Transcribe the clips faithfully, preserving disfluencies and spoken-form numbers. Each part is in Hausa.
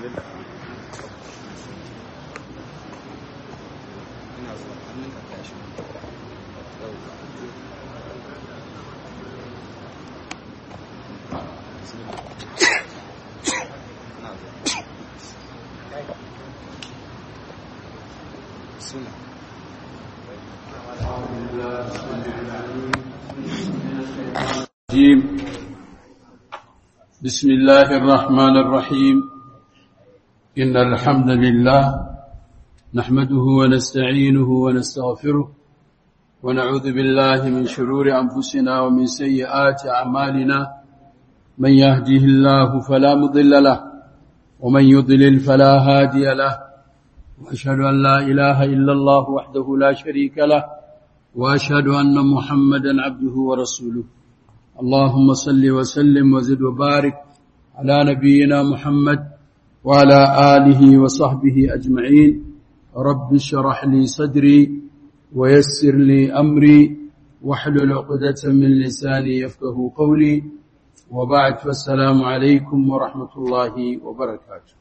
بسم الله الرحمن الرحيم إن الحمد لله نحمده ونستعينه ونستغفره ونعوذ بالله من شرور أنفسنا ومن سيئات أعمالنا من يهده الله فلا مضل له ومن يضلل فلا هادي له وأشهد أن لا إله إلا الله وحده لا شريك له وأشهد أن محمدا عبده ورسوله اللهم صل وسلم وزد وبارك على نبينا محمد وعلى آله وصحبه أجمعين رب اشرح لي صدري ويسر لي أمري واحلل عقدة من لساني يفقه قولي وبعد فالسلام عليكم ورحمة الله وبركاته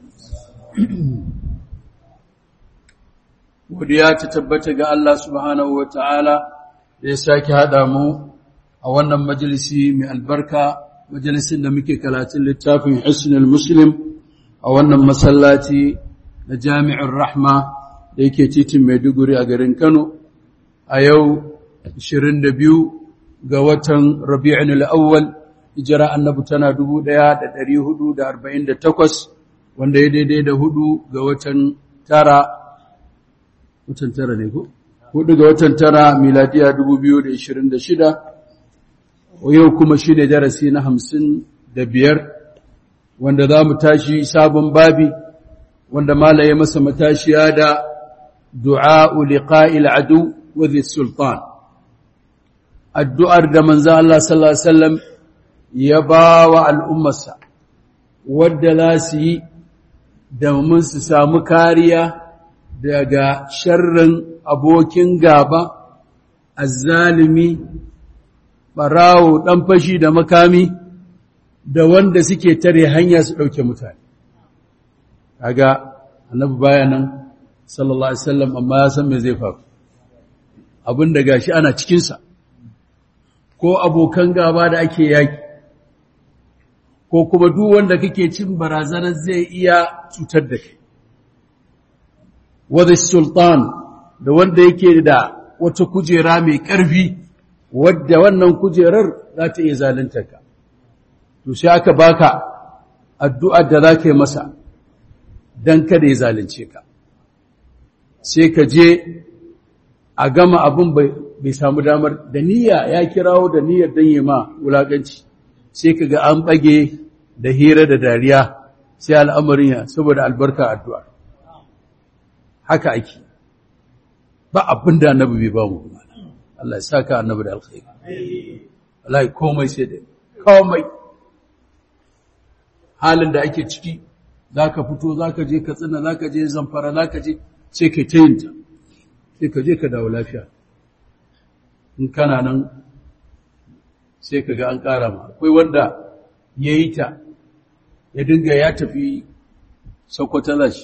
وديا تتبت ga Allah subhanahu wa ta'ala da ya sake hada mu a wannan majalisi mai albarka, majalisin da muke karatun littafin Hisnul Muslim a wannan masallaci na Jami'ar Rahma da yake titin Maiduguri a garin Kano a yau ashirin da biyu ga watan Rabi'ul Awwal hijira annabi tana dubu ɗaya da ɗari hudu da arba'in da takwas wanda ya daidai da hudu ga watan tara watan tara ne ko hudu ga watan tara miladiya dubu biyu da ashirin da shida yau kuma shi ne darasi na hamsin da biyar wanda za mu tashi sabon babi wanda malaye masa matashiya da du'a'u liqa'il adu wa dhi sultan addu'ar da manzo Allah sallallahu alaihi wasallam ya bawa al'ummarsa wadda za su yi domin su samu kariya daga sharrin abokin gaba azzalimi ɓarawo ɗan fashi da makami da wanda suke tare hanya su ɗauke mutane. Kaga annabi baya nan sallallahu alaihi wasallam amma ya san me zai faru. Abin da gashi ana cikinsa, ko abokan gaba da ake yaki, ko kuma duk wanda kake cin barazanar zai iya cutar da kai. Wadda sultan da wanda yake da wata kujera mai ƙarfi wadda wannan kujerar za ta iya zalunta ka to sai aka baka addu'ar da za ka yi masa don kada ya zalunce ka sai ka je a gama abin bai samu damar da niyya ya kirawo da niyyar don yi ma wulaƙanci sai ka ga an ɓage da hira da dariya sai al'amarin ya saboda albarka addu'ar haka ake ba abin da annabi bai ba mu kuma Allah ya saka annabi da alkhairi wallahi komai sai da komai halin da ake ciki zaka fito zaka je Katsina zaka je Zamfara zaka je sai kai tayinta sai ka je ka dawo lafiya in kana nan sai kaga an ƙara ma akwai wanda yayi ta ya dinga ya tafi Sokoto zashi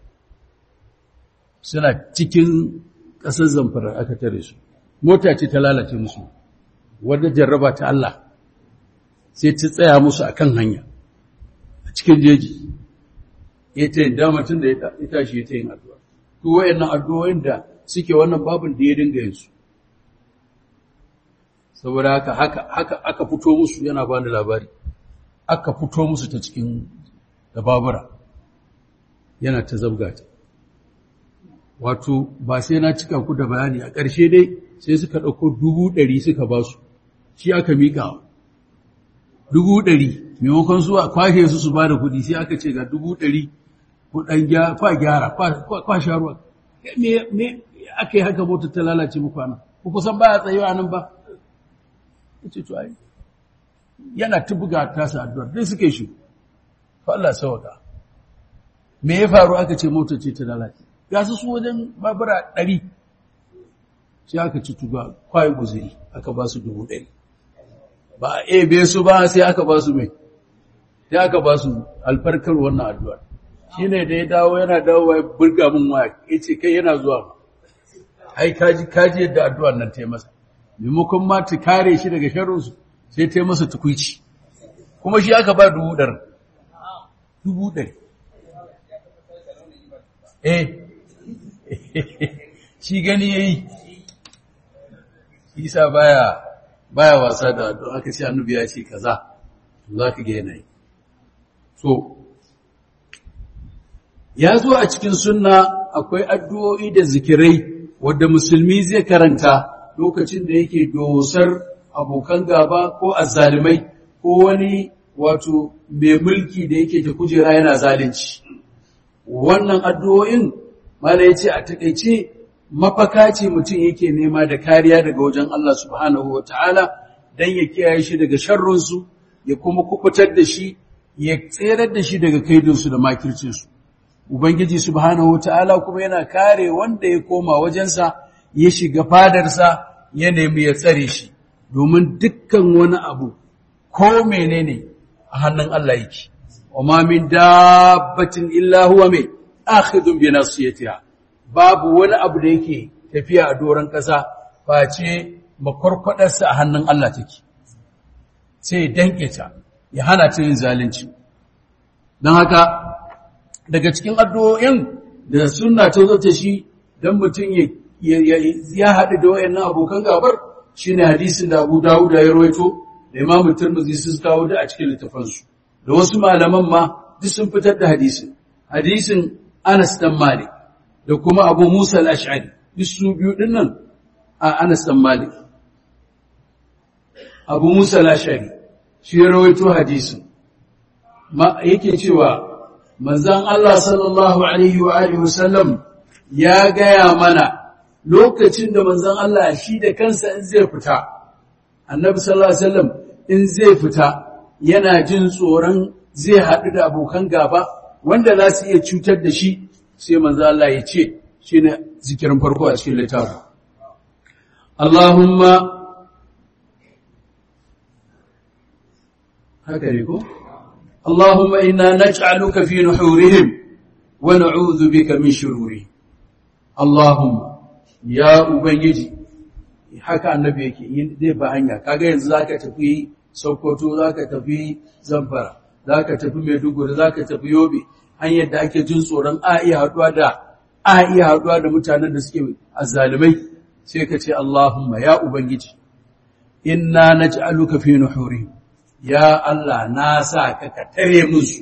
suna cikin ƙasar Zamfara aka tare su mota ce ta lalace musu wadda jarraba ta Allah sai ta tsaya musu akan hanya a cikin jeji ya ce damacin da ya tashi ya ce yin addu'a to wayannan addu'o'in da suke wannan babin da ya dinga yin su saboda haka haka haka aka fito musu yana bani labari aka fito musu ta cikin da babura yana ta zabgata wato ba sai na cika ku da bayani a ƙarshe dai sai suka ɗauko dubu ɗari suka ba su shi aka miƙa dubu ɗari maimakon su a kwashe su su ba da kuɗi sai aka ce ga dubu ɗari ku ɗan kwa gyara kwa sha ruwa me aka yi haka motar ta lalace muku ana ku kusan ba a tsayuwa nan ba ce to ai yana ta buga tasa addu'ar dai suke shi fa Allah sauka me ya faru aka ce motar ce ta lalace ga su su wajen babura ɗari sai aka ci tuga kwaye guzuri aka ba su dubu ɗari ba a ebe su ba sai aka ba su mai sai aka ba su alfarkar wannan addu'ar shine da ya dawo yana dawo ya burga min waya yace kai yana zuwa ai kaji kaji yadda addu'ar nan ta yi masa maimakon ma ta kare shi daga sharrin su sai ta yi masa tukuici kuma shi aka ba dubu ɗari dubu ɗari eh shi gani yayi isa baya baya wasa da addu'a aka ce annabi ya ce kaza zaka ga yanayi so ya zo a cikin sunna akwai addu'o'i da zikirai wanda musulmi zai karanta lokacin da yake dosar abokan gaba ko azzalimai ko wani wato mai mulki da yake ta kujera yana zalunci wannan addu'o'in mala yace a takeice mafaka ce mutum yake nema da kariya daga wajen Allah subhanahu wataala dan ya kiyaye shi daga sharrin su ya kuma kubutar da shi ya tserar da shi daga kaidin su da makircin su ubangiji subhanahu wataala kuma yana kare wanda ya koma wajensa ya shiga fadarsa ya nemi ya tsare shi domin dukkan wani abu ko menene a hannun Allah yake wama min dabbatin illa huwa mai akhidun bi nasiyatiha babu wani abu da yake tafiya a doron ƙasa face makwarkwadarsa a hannun Allah take sai ya danke ta ya hana ta yin zalunci don haka daga cikin addu'o'in da sunna ta zo ta shi dan mutum ya ya haɗu da wayannan abokan gabar shine hadisin da Abu Dawud ya rawaito da Imam Tirmidhi sun kawo da a cikin littafansu da wasu malaman ma duk sun fitar da hadisin hadisin Anas dan Malik da kuma Abu Musa al-Ash'ari duk su biyu dinnan a Anas dan Malik Abu Musa al-Ash'ari shi ya rawaito hadisin ma yake cewa manzon Allah sallallahu alaihi wa alihi wasallam ya gaya mana lokacin da manzon Allah shi da kansa in zai fita annabi sallallahu alaihi wasallam in zai fita yana jin tsoron zai haɗu da abokan gaba wanda za su iya cutar da shi sai manzon Allah ya ce shine zikirin farko a cikin littafin Allahumma haka ne ko اللهم إنا نجعلك في نحورهم ونعوذ بك من شرورهم اللهم يا ubangiji haka annabi yake zai ba hanya kaga yanzu zaka tafi Sokoto zaka tafi Zamfara zaka tafi Maiduguri zaka tafi Yobe hanyar da ake jin tsoron a iya haduwa da a iya haduwa da mutanen da suke azzalimai sai ka ce Allahumma ya ubangiji inna naj'aluka fi nuhurihim ya Allah na sa ka ka tare musu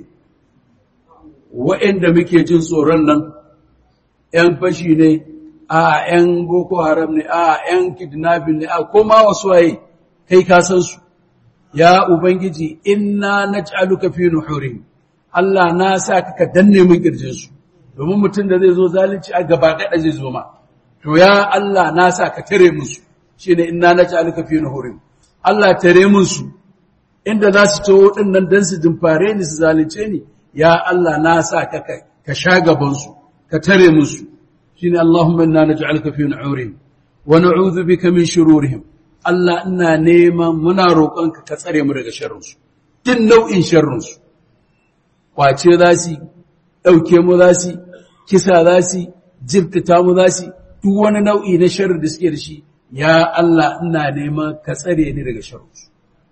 waɗanda muke jin tsoron nan ‘yan fashi ne a ‘yan boko haram ne a ‘yan kidnapping ne a koma wasu waye kai ka san su ya ubangiji inna naj'aluka fi nuhurihim Allah na sa ka ka danne mun kirjin su domin mutum da zai zo zalunci a gaba gada zai zo ma to ya Allah na sa ka tare musu shine inna naj'aluka fi nuhurihim Allah tare musu inda za su taho ɗin nan don su dimfare ni su zalice ni, ya Allah na sa ka ka sha gabansu, ka tare musu, shi ne Allahumma ina na ji'alka fi na'urihim, wa na'udhu bika min shururihim, Allah ina neman muna roƙonka ka tsare mu daga sharrinsu, din nau'in sharrinsu, kwace za su, ɗauke mu za su, kisa za su, jirkita mu za su, duk wani nau'i na sharri da suke da shi, ya Allah ina neman ka tsare ni daga sharrinsu.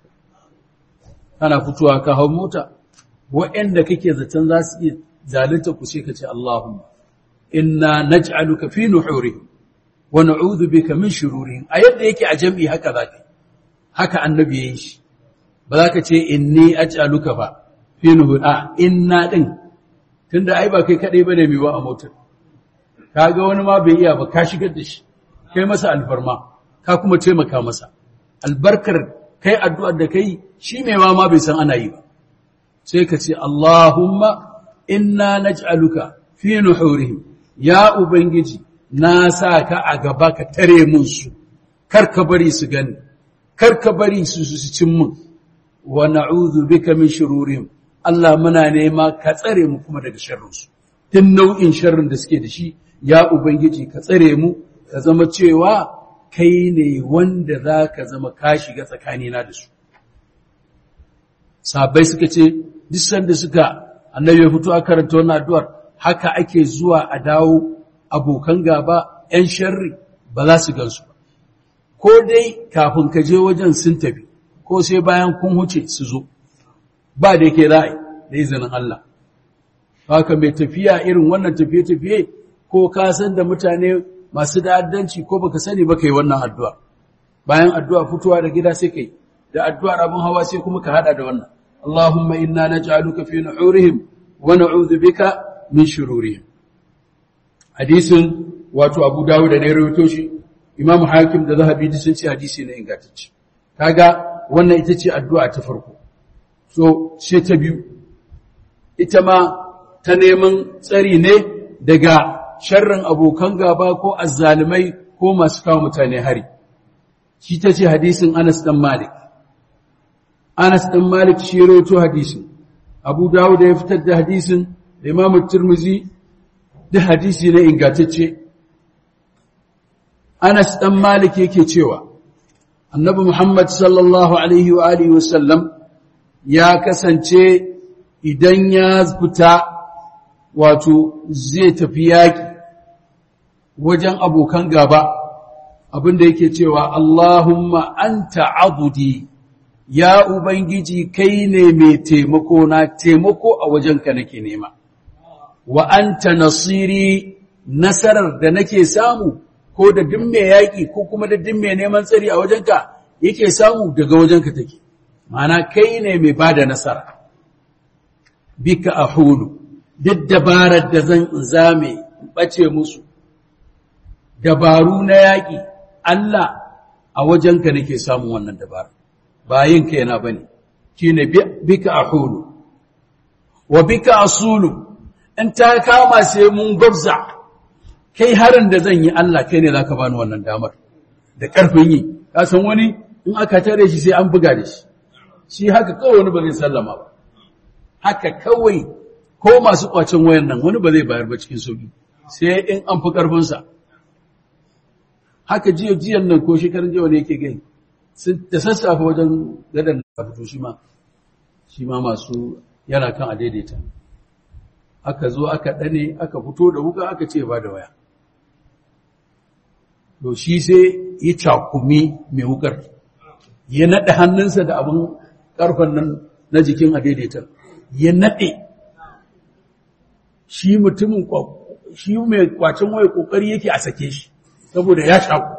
Kana fitowa ka hau mota waɗanda kake zaton za su iya zalunta ku sai ka ce Allahumma inna naj'aluka fi nuhurihim wa na'udhu bika min shururihim a yadda yake a jami'i haka zaka haka annabi yayin shi ba za ka ce inni aj'aluka ba fi nuhur a inna din tunda ai ba kai kadai bane mai ba a motar kaga wani ma bai iya ba ka shigar da shi kai masa alfarma ka kuma taimaka masa albarkar kai addu'ar da kai shi mai ma bai san ana yi ba sai ka ce Allahumma inna naj'aluka fi nuhurihim ya ubangiji na sa ka a gaba ka tare mun su kar ka bari su gani kar ka bari su su cin mun wa na'udhu bika min shururihim Allah muna nema ka tsare mu kuma daga sharrin su din nau'in sharrin da suke da shi ya ubangiji ka tsare mu ka zama cewa kai ne wanda za ka zama ka shiga tsakanina da su. Sahabbai suka ce, duk sanda suka annabi ya fito a karanta wannan addu'ar haka ake zuwa a dawo abokan gaba ‘yan sharri ba za su gansu ba, ko dai kafin ka je wajen sun tafi, ko sai bayan kun huce su zo, ba da yake ra'ayi da izinin Allah. Haka mai tafiya irin wannan tafiye-tafiye ko ka san da mutane masu da'addanci ko baka sani ba kai wannan addu'a. Bayan addu'a fitowa da gida sai kai, da addu'ar abin hawa sai kuma ka hada da wannan. Allahumma inna naj'aluka fi nuhurihim wa na'udhu bika min shururihim. Hadisin wato Abu Dawud da ne rawaito shi, Imam Hakim da Zahabi sun ce hadisi ne ingantacce. Kaga wannan ita ce addu'a ta farko. So sai ta biyu, ita ma ta neman tsari ne daga sharrin abokan gaba ko azzalimai ko masu kawo mutane hari. Shi ta ce hadisin Anas ɗan Malik. Anas ɗan Malik shi ya rawaito hadisin. Abu Dawud ya fitar da hadisin da Imam Tirmidhi da hadisi ne ingantacce. Anas ɗan Malik yake cewa Annabi Muhammad sallallahu alaihi wa alihi wasallam ya kasance idan ya fita wato zai tafi yaki wajen abokan gaba abinda yake cewa Allahumma anta abudi, ya Ubangiji kai ne mai taimako na, taimako a wajenka nake nema, wa anta nasiri, nasarar da nake samu ko da duk mai yaƙi ko kuma da duk mai neman tsari a wajenka yake samu daga wajenka take, ma'ana kai ne mai bada nasara. Bika ahulu, duk dabarar da zan zame bace musu, dabaru na yaƙi, Allah a wajenka nake samun wannan dabara, ba yin kaina bane, shine bika ahulu, wa bika asulu, in ta kama sai mun gwabza, kai harin da zan yi Allah kai ne zaka bani wannan damar da ƙarfin yi, ka san wani in aka tare shi sai an buga da shi, shi haka kawai wani ba zai sallama ba, haka kawai ko masu kwacin wayan nan wani ba zai bayar ba cikin sauki, sai in an fi ƙarfinsa. Haka jiya jiyan nan ko shekarun jiya ne yake gani, da sassafe wajen gadon da fito shi ma, shi ma masu yana kan a daidaita. Aka zo aka ɗane, aka fito da wuka aka ce ba da waya. To shi sai ya cakumi mai wukar, ya naɗe hannunsa da abin ƙarfen nan na jikin a daidaitar, ya naɗe. Shi mutumin shi mai kwacin waya ƙoƙari yake a sake shi, saboda ya shaku.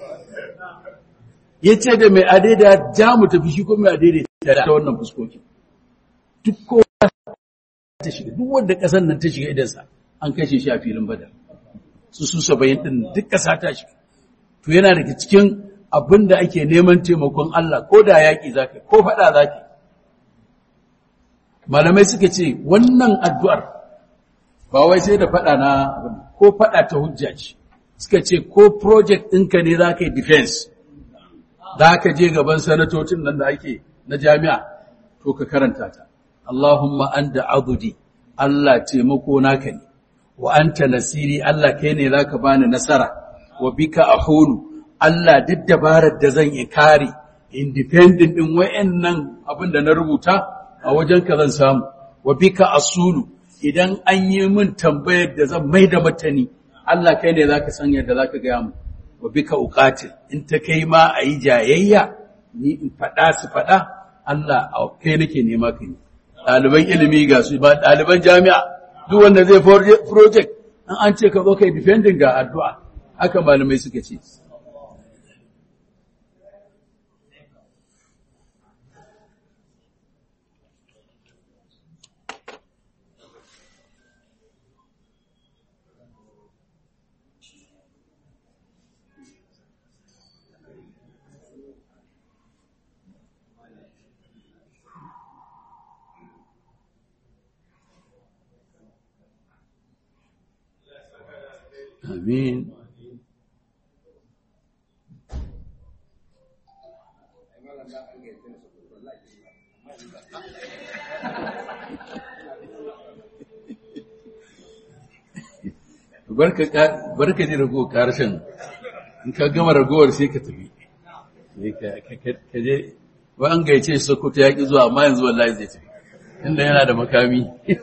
Ya ce da mai adaida ja mu tafi shi ko mai adaida ta wannan fuskoki. Duk ko ta shiga, duk wanda ƙasar nan ta shiga idansa an kashe shi a filin Badar. Su su saba'in ɗin duk ƙasa ta shiga. To yana daga cikin abin da ake neman taimakon Allah ko da yaƙi zaka ko faɗa zaka. Malamai suka ce wannan addu'ar ba wai sai da faɗa na ko faɗa ta hujja ce. Suka ce ko project ɗinka ne za ka yi defense, za ka je gaban sanatocin nan da ake na jami'a, to ka karanta ta. Allahumma anta abudi, Allah taimako naka ne, wa anta nasiri, Allah kai ne za ka bani nasara, wa bika ahulu, Allah duk dabarar da zan yi kare, independent ɗin wa'yannan abin da na rubuta a wajenka zan samu, wa bika asulu, idan an yi min tambayar da zan mai da matani, Allah kai ne za ka san yadda za ka gaya mu, wa bika uqatil, in ta kai ma a yi jayayya, ni in faɗa su faɗa, Allah kai nake nema ka yi. Ɗaliban ilimi ga su ba ɗaliban jami'a, duk wanda zai project, an an ce ka zo kai defending ga addu'a, haka malamai suka ce. Amin. Barka ji rago karshen, in ka gama ragowar sai ka tafi. Ka je, ba an gaice shi Sokoto ya ƙi zuwa, amma yanzu wallahi zai tafi. inda yana da makami.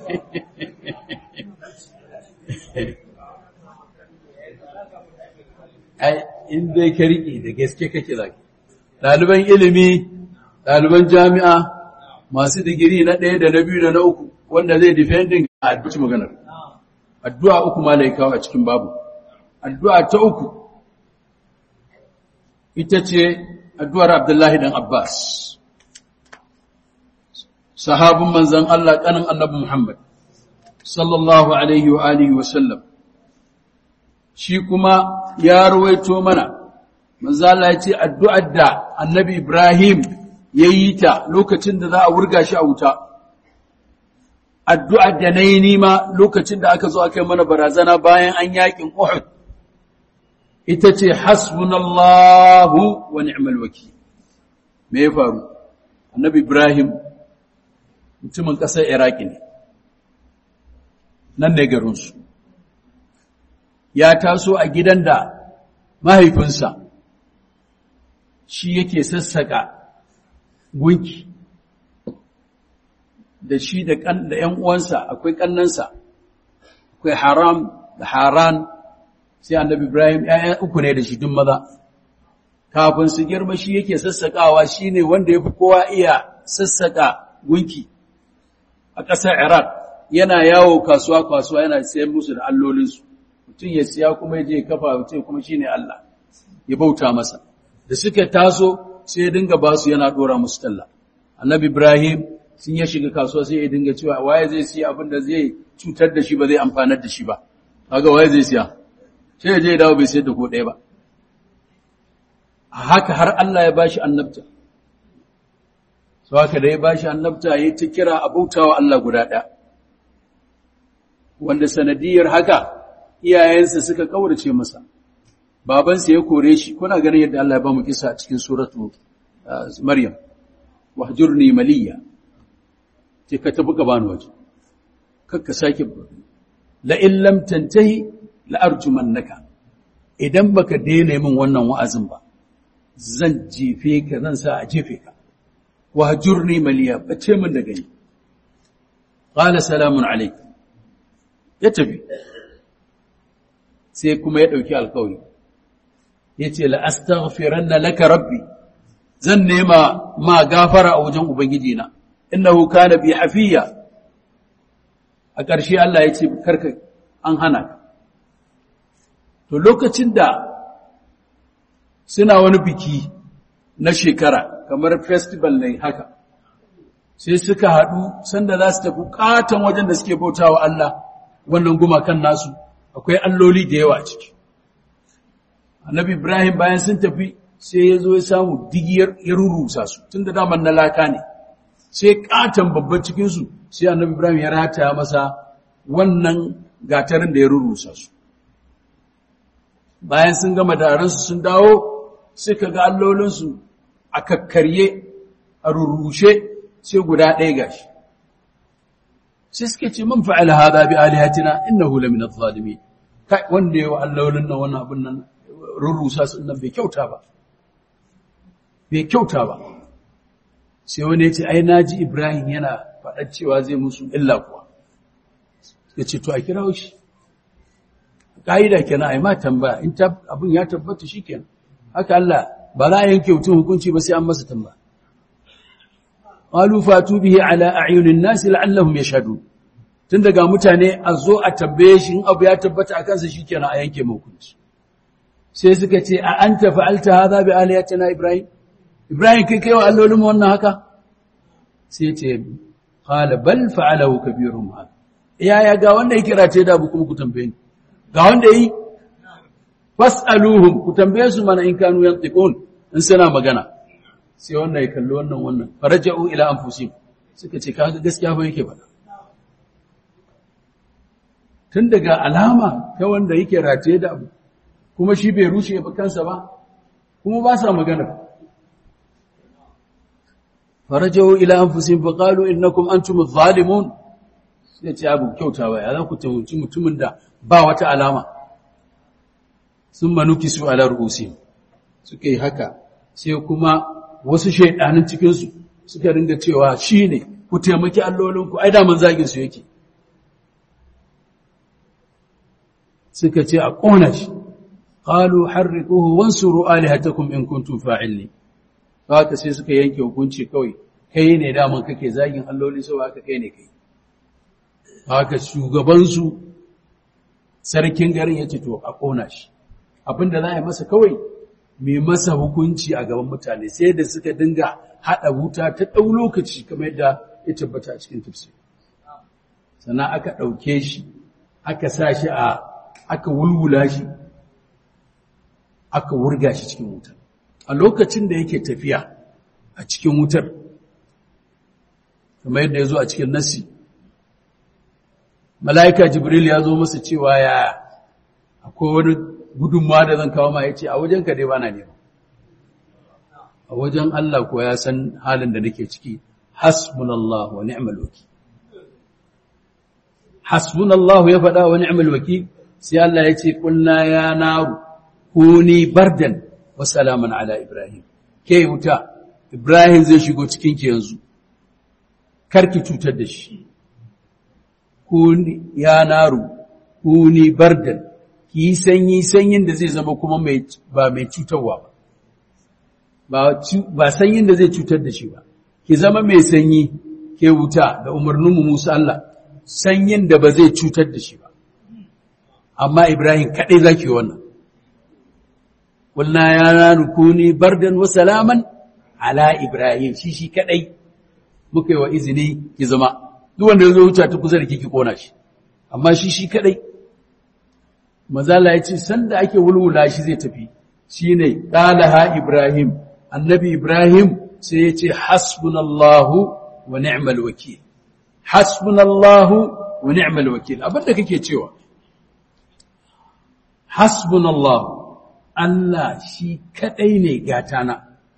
Ai, in dai ka riƙe da gaske kake zaki. Ɗaliban ilimi, ɗaliban jami'a, masu digiri na ɗaya da na biyu da na uku, wanda zai defending a addu'a maganar. Addu'a uku ma da ya kawo a cikin babu. Addu'a ta uku, ita ce addu'ar Abdullahi dan Abbas, sahabin manzan Allah ƙanin annabi Muhammad, sallallahu Alaihi wa Alihi wasallam. Shi kuma ya ruwaito mana, manzan Allah ya ce addu'ar da annabi Ibrahim ya yi ta lokacin da za a wurga shi a wuta, addu'ar da na yi nima lokacin da aka zo aka yi mana barazana bayan an yaƙin Uhud, ita ce hasbunallahu wa ni'mal wakil. Me ya faru? Annabi Ibrahim mutumin ƙasar Iraki ne, nan ne garinsu. Ya taso a gidan da mahaifinsa shi yake sassaƙa gunki, da shi da ‘yan uwansa akwai ƙannansa, akwai Haram da Haran, sai annabi Ibrahim ‘ya'ya uku ne da shi duk maza. Kafin su girma shi yake sassaƙawa, shi ne wanda ya fi kowa iya sassaƙa gunki a ƙasar Iraq, yana yawo kasuwa-kasuwa yana sayan musu da allolinsu. Mutum ya siya kuma ya je kafa mutum kuma shi ne Allah, ya bauta masa. Da suka taso sai ya dinga ba su yana ɗora musu talla. Annabi Ibrahim sun ya shiga kasuwa sai ya dinga cewa waye zai siya abin da zai cutar da shi ba zai amfanar da shi ba. Kaga waye zai siya? Sai ya je ya dawo bai sayar da ko ɗaya ba. A haka har Allah ya bashi annabta. So haka da ya bashi annabta ya ta kira a bautawa Allah guda ɗaya. Wanda sanadiyar haka iyayensa suka kaurace masa. Babansa ya kore shi, kuna ganin yadda Allah ya ba mu kisa a cikin suratu Maryam. Wahjurni maliya. Ce ka tafi ka bani waje. Kakka sake la in lam tantahi la arjumannaka. Idan baka daina min wannan wa'azin ba, zan jefe ka, zan sa a jefe ka. Wahjurni maliya, bace min da gani. Qala salamun alayk. Ya tafi. Sai kuma ya dauki alƙawari. Yace la astaghfiranna laka rabbi. Zan nema ma gafara a wajen ubangiji na. Innahu kana bi hafiya. A ƙarshe Allah ya ce karka an hana ka. To lokacin da suna wani biki na shekara kamar festival ne haka, sai suka haɗu sanda za su tafi ƙaton wajen da suke bautawa Allah, wannan gumakan nasu akwai alloli da yawa a ciki. Annabi Ibrahim bayan sun tafi sai ya zo ya samu digiyar ya rurrusa su, tun da daman na laka ne. Sai ƙaton babban cikinsu sai annabi Ibrahim ya rataya masa wannan gatarin da ya rurrusa su. Bayan sun gama taronsu sun dawo, suka ga allolinsu a kakkarye, a rurrushe, sai guda ɗaya gashi. Sai suke ce, "Man fa'ala hada bi alihatina innahu lamina adh-dhalimin." Kai wanda yayi wa allolin nan wannan abin nan rurrusa su nan bai kyauta ba. Bai kyauta ba. Sai wani ya ce, "Ai naji Ibrahim yana faɗa cewa zai musu illa kuwa." Ya ce, "To a kirawo shi." Ka'ida kenan ai ma tambaya, in abin ya tabbata shikenan. Haka Allah ba za a yanke mutum hukunci ba sai an masa tambaya. Qalu fatu bihi ala a'yunin nas la'allahum yashhadun. Tun daga mutane a zo a tambaye shi in abu ya tabbata akan sa shikenan a yanke hukunci. Sai suka ce, "A anta fa'alta hadha bi aliyatina Ibrahim?" Ibrahim kai kai wa allolin mu wannan haka? Sai ce, "Qala bal fa'alahu kabiruhum hada." Ya ya ga wanda yake race da abu kuma ku tambaye ni. Ga wanda yi fas'aluhum, ku tambaye su mana in kanu yantiqun, in suna magana. Sai wannan ya kalli wannan wannan faraja'u ila anfusihim, suka ce kaga gaskiya ba yake faɗa. Tun daga alama ta wanda yake rataye da abu kuma shi bai rushe ba kansa ba, kuma ba sa magana. Faraja'u ila anfusihim fa qalu innakum antum adh-dhalimun. Sai ce abu kyautawa ya za ku tawuci mutumin da ba wata alama. Sun manuki su ala ru'usi suka yi haka, sai kuma wasu shaidanin cikinsu suka ringa cewa shi ne ku taimaki allolinku ai da mun zagin su yake suka ce a ƙona shi qalu harriquhu wansuru alihatakum in kuntum fa'ilin haka sai suka yanke hukunci kawai kai ne da mun kake zagin alloli so haka kai ne kai haka shugaban su sarkin garin yace to a ƙona shi abinda za a yi masa kawai mai masa hukunci a gaban mutane sai da suka dinga hada wuta ta dau lokaci kamar yadda ya tabbata a cikin tafsiri sannan aka dauke shi aka sa shi a aka wulwula shi aka wurga shi cikin wutar a lokacin da yake tafiya a cikin wutar kamar yadda ya zo a cikin nasi mala'ika jibril ya zo masa cewa ya akwai wani gudunmawa da zan kawo ma ya ce a wajen ka dai bana nema a wajen Allah ko ya san halin da nake ciki hasbunallahu wa ni'mal wakil hasbunallahu ya faɗa wa ni'mal wakil sai Allah ya ce qulna ya naru kuni bardan wa salaman ala ibrahim ke wuta ibrahim zai shigo cikin ki yanzu karki cutar da shi kuni ya naru kuni bardan ki sanyi sanyin da zai zama kuma mai ba mai cutarwa ba ba sanyin da zai cutar da shi ba ki zama mai sanyi ke wuta da umarnin mu Musa Allah sanyin da ba zai cutar da shi ba amma Ibrahim kadai zaki wannan kulna ya nanu kuni bardan wa salaman ala Ibrahim shi shi kadai muka yi wa izini ki zama duk wanda yazo wuta ta kusa da kiki kona shi amma shi shi kadai mazala yace sanda ake wulwula shi zai tafi shine qalaha Ibrahim annabi Ibrahim sai yace hasbunallahu wa ni'mal wakeel hasbunallahu wa ni'mal wakeel abinda kake cewa hasbunallahu Allah shi kadai ne gatana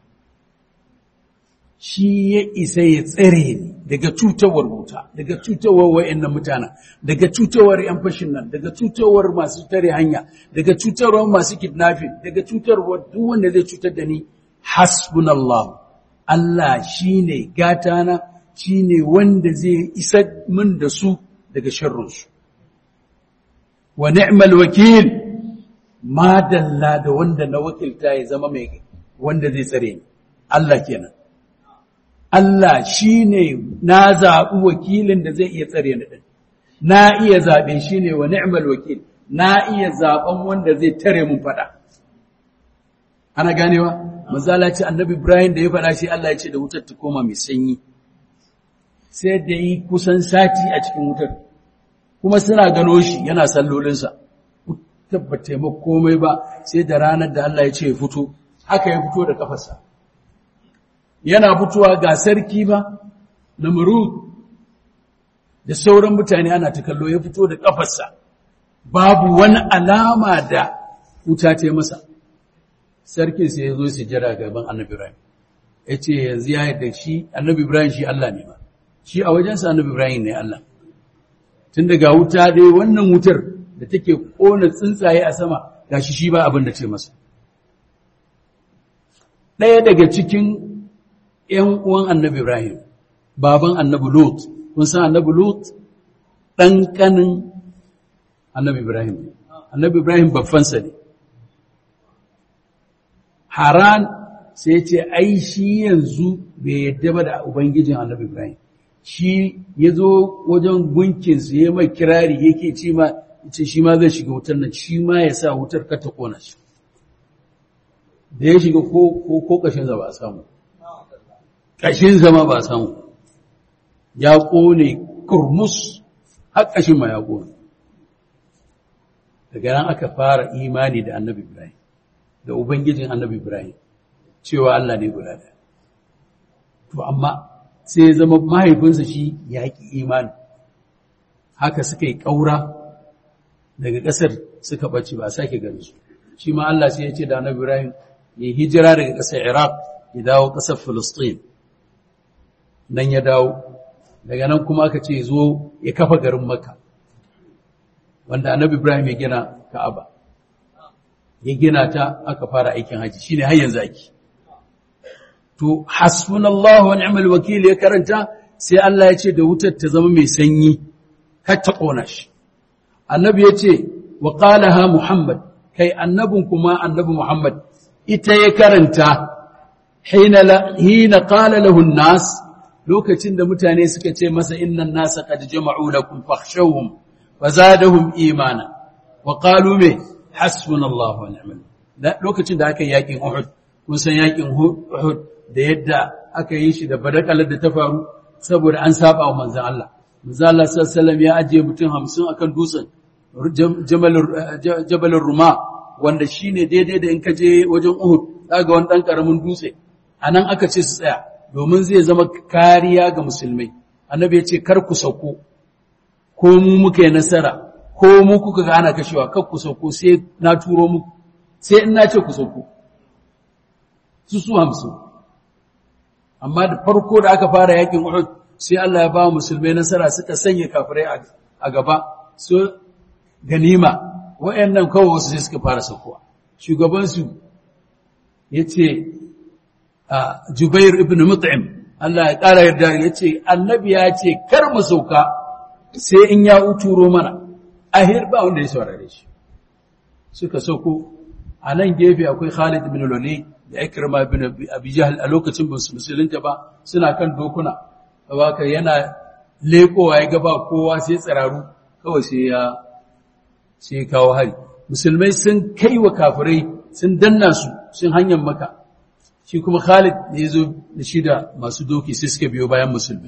shi ya isa ya tsare ni daga cutawar wuta daga cutawar wayannan mutanen daga cutawar yan fashin nan daga cutawar masu tare hanya daga cutawar masu kidnapping daga cutawar duk wanda zai cutar da ni hasbunallahu Allah shine gatana shine wanda zai isa min da su daga sharrin su wa ni'mal wakeel madalla da wanda na wakilta ya zama mai wanda zai tsare ni Allah kenan Allah shine na zaɓi wakilin da zai iya tsare ni din na iya zabe shine wa ni'mal wakil na iya zaben wanda zai tare mun fada ana ganewa manzala ce annabi Ibrahim da ya fada shi Allah ya ce da wutar ta koma mai sanyi sai da yi kusan sati a cikin wutar kuma suna gano shi yana sallolinsa tabbata ma komai ba sai da ranar da Allah ya ce ya fito haka ya fito da kafarsa yana fitowa ga sarki ba Namrud da sauran mutane ana ta kallo ya fito da kafarsa babu wani alama da wuta ta masa sarkin sai ya zo su jira gaban Annabi Ibrahim yace yanzu ya yarda shi Annabi Ibrahim shi Allah ne ba shi a wajensa Annabi Ibrahim ne Allah tun daga wuta dai wannan wutar da take kona tsuntsaye a sama gashi shi ba abin da ce masa ɗaya daga cikin ƴan uwan Annabi Ibrahim baban Annabi Lut kun san Annabi Lut dan kanin Annabi Ibrahim Annabi Ibrahim babbansa ne Haran sai ce ai shi yanzu bai yadda ba da ubangijin Annabi Ibrahim shi yazo wajen gunkin su yayi mai kirari yake ce ma ce shi ma zai shiga wutar nan shi ma ya sa wutar ka ta kona shi da ya shiga ko ko ko kashin sa ba samu kashin sa ma ba samu ya kone kurmus har kashin ma ya kone daga nan aka fara imani da Annabi Ibrahim da ubangijin Annabi Ibrahim cewa Allah ne guda ɗaya to amma sai ya zama mahaifinsa shi ya ki imani haka suka yi kaura daga ƙasar suka bace ba sake gani su shi ma Allah sai ya ce da Annabi Ibrahim ya hijira daga ƙasar Iraq ya dawo ƙasar Palestine nan ya dawo daga nan kuma aka ce zo ya kafa garin Makka wanda Annabi Ibrahim ya gina Ka'aba ya gina ta aka fara aikin haji shine har yanzu ake to hasbunallahu wa ni'mal wakeel ya karanta sai Allah ya ce da wutar ta zama mai sanyi kar ta ƙona shi annabi ya ce wa qalaha Muhammad kai annabin kuma annabi Muhammad ita ya karanta hina la hina qala lahu an-nas lokacin da mutane suka ce masa innan nasa qad jama'u lakum fakhshawhum fazadahum imana wa qalu me hasbunallahu wa ni'mal lokacin da aka yi yakin Uhud kun san yakin Uhud da yadda aka yi shi da badakalar da ta faru saboda an saba wa manzon Allah manzon Allah sallallahu alaihi wasallam ya ajiye mutum hamsin akan dutsen jabalur ruma wanda shine daidai da in ka je wajen Uhud daga wani dan karamin dutse anan aka ce su tsaya domin zai zama kariya ga musulmai annabi ya ce kar ku sauko ko mu muka yi nasara ko mu kuka ga ana kashewa kar ku sauko sai na turo muku sai in na ce ku sauko su su hamsin amma da farko da aka fara yakin Uhud sai Allah ya ba musulmai nasara suka sanya kafirai a gaba so ganima wayannan kawai wasu sai suka fara saukowa shugaban su yace Jubair ibn Mut'im Allah ya ƙara yarda yace annabi ya ce kar mu sauka sai in ya uturo mana ahir ba wanda ya saurare shi suka sauko a nan gefe akwai Khalid ibn Walid da Ikrima ibn Abi Jahl a lokacin ba su musulunta ba suna kan dokuna haka yana lekowa ya gaba kowa sai tsararu kawai sai ya sai kawo hari musulmai sun kai wa kafirai sun danna su sun hanyar maka shi kuma Khalid ne yazo da shi da masu doki sai suka biyo bayan musulmai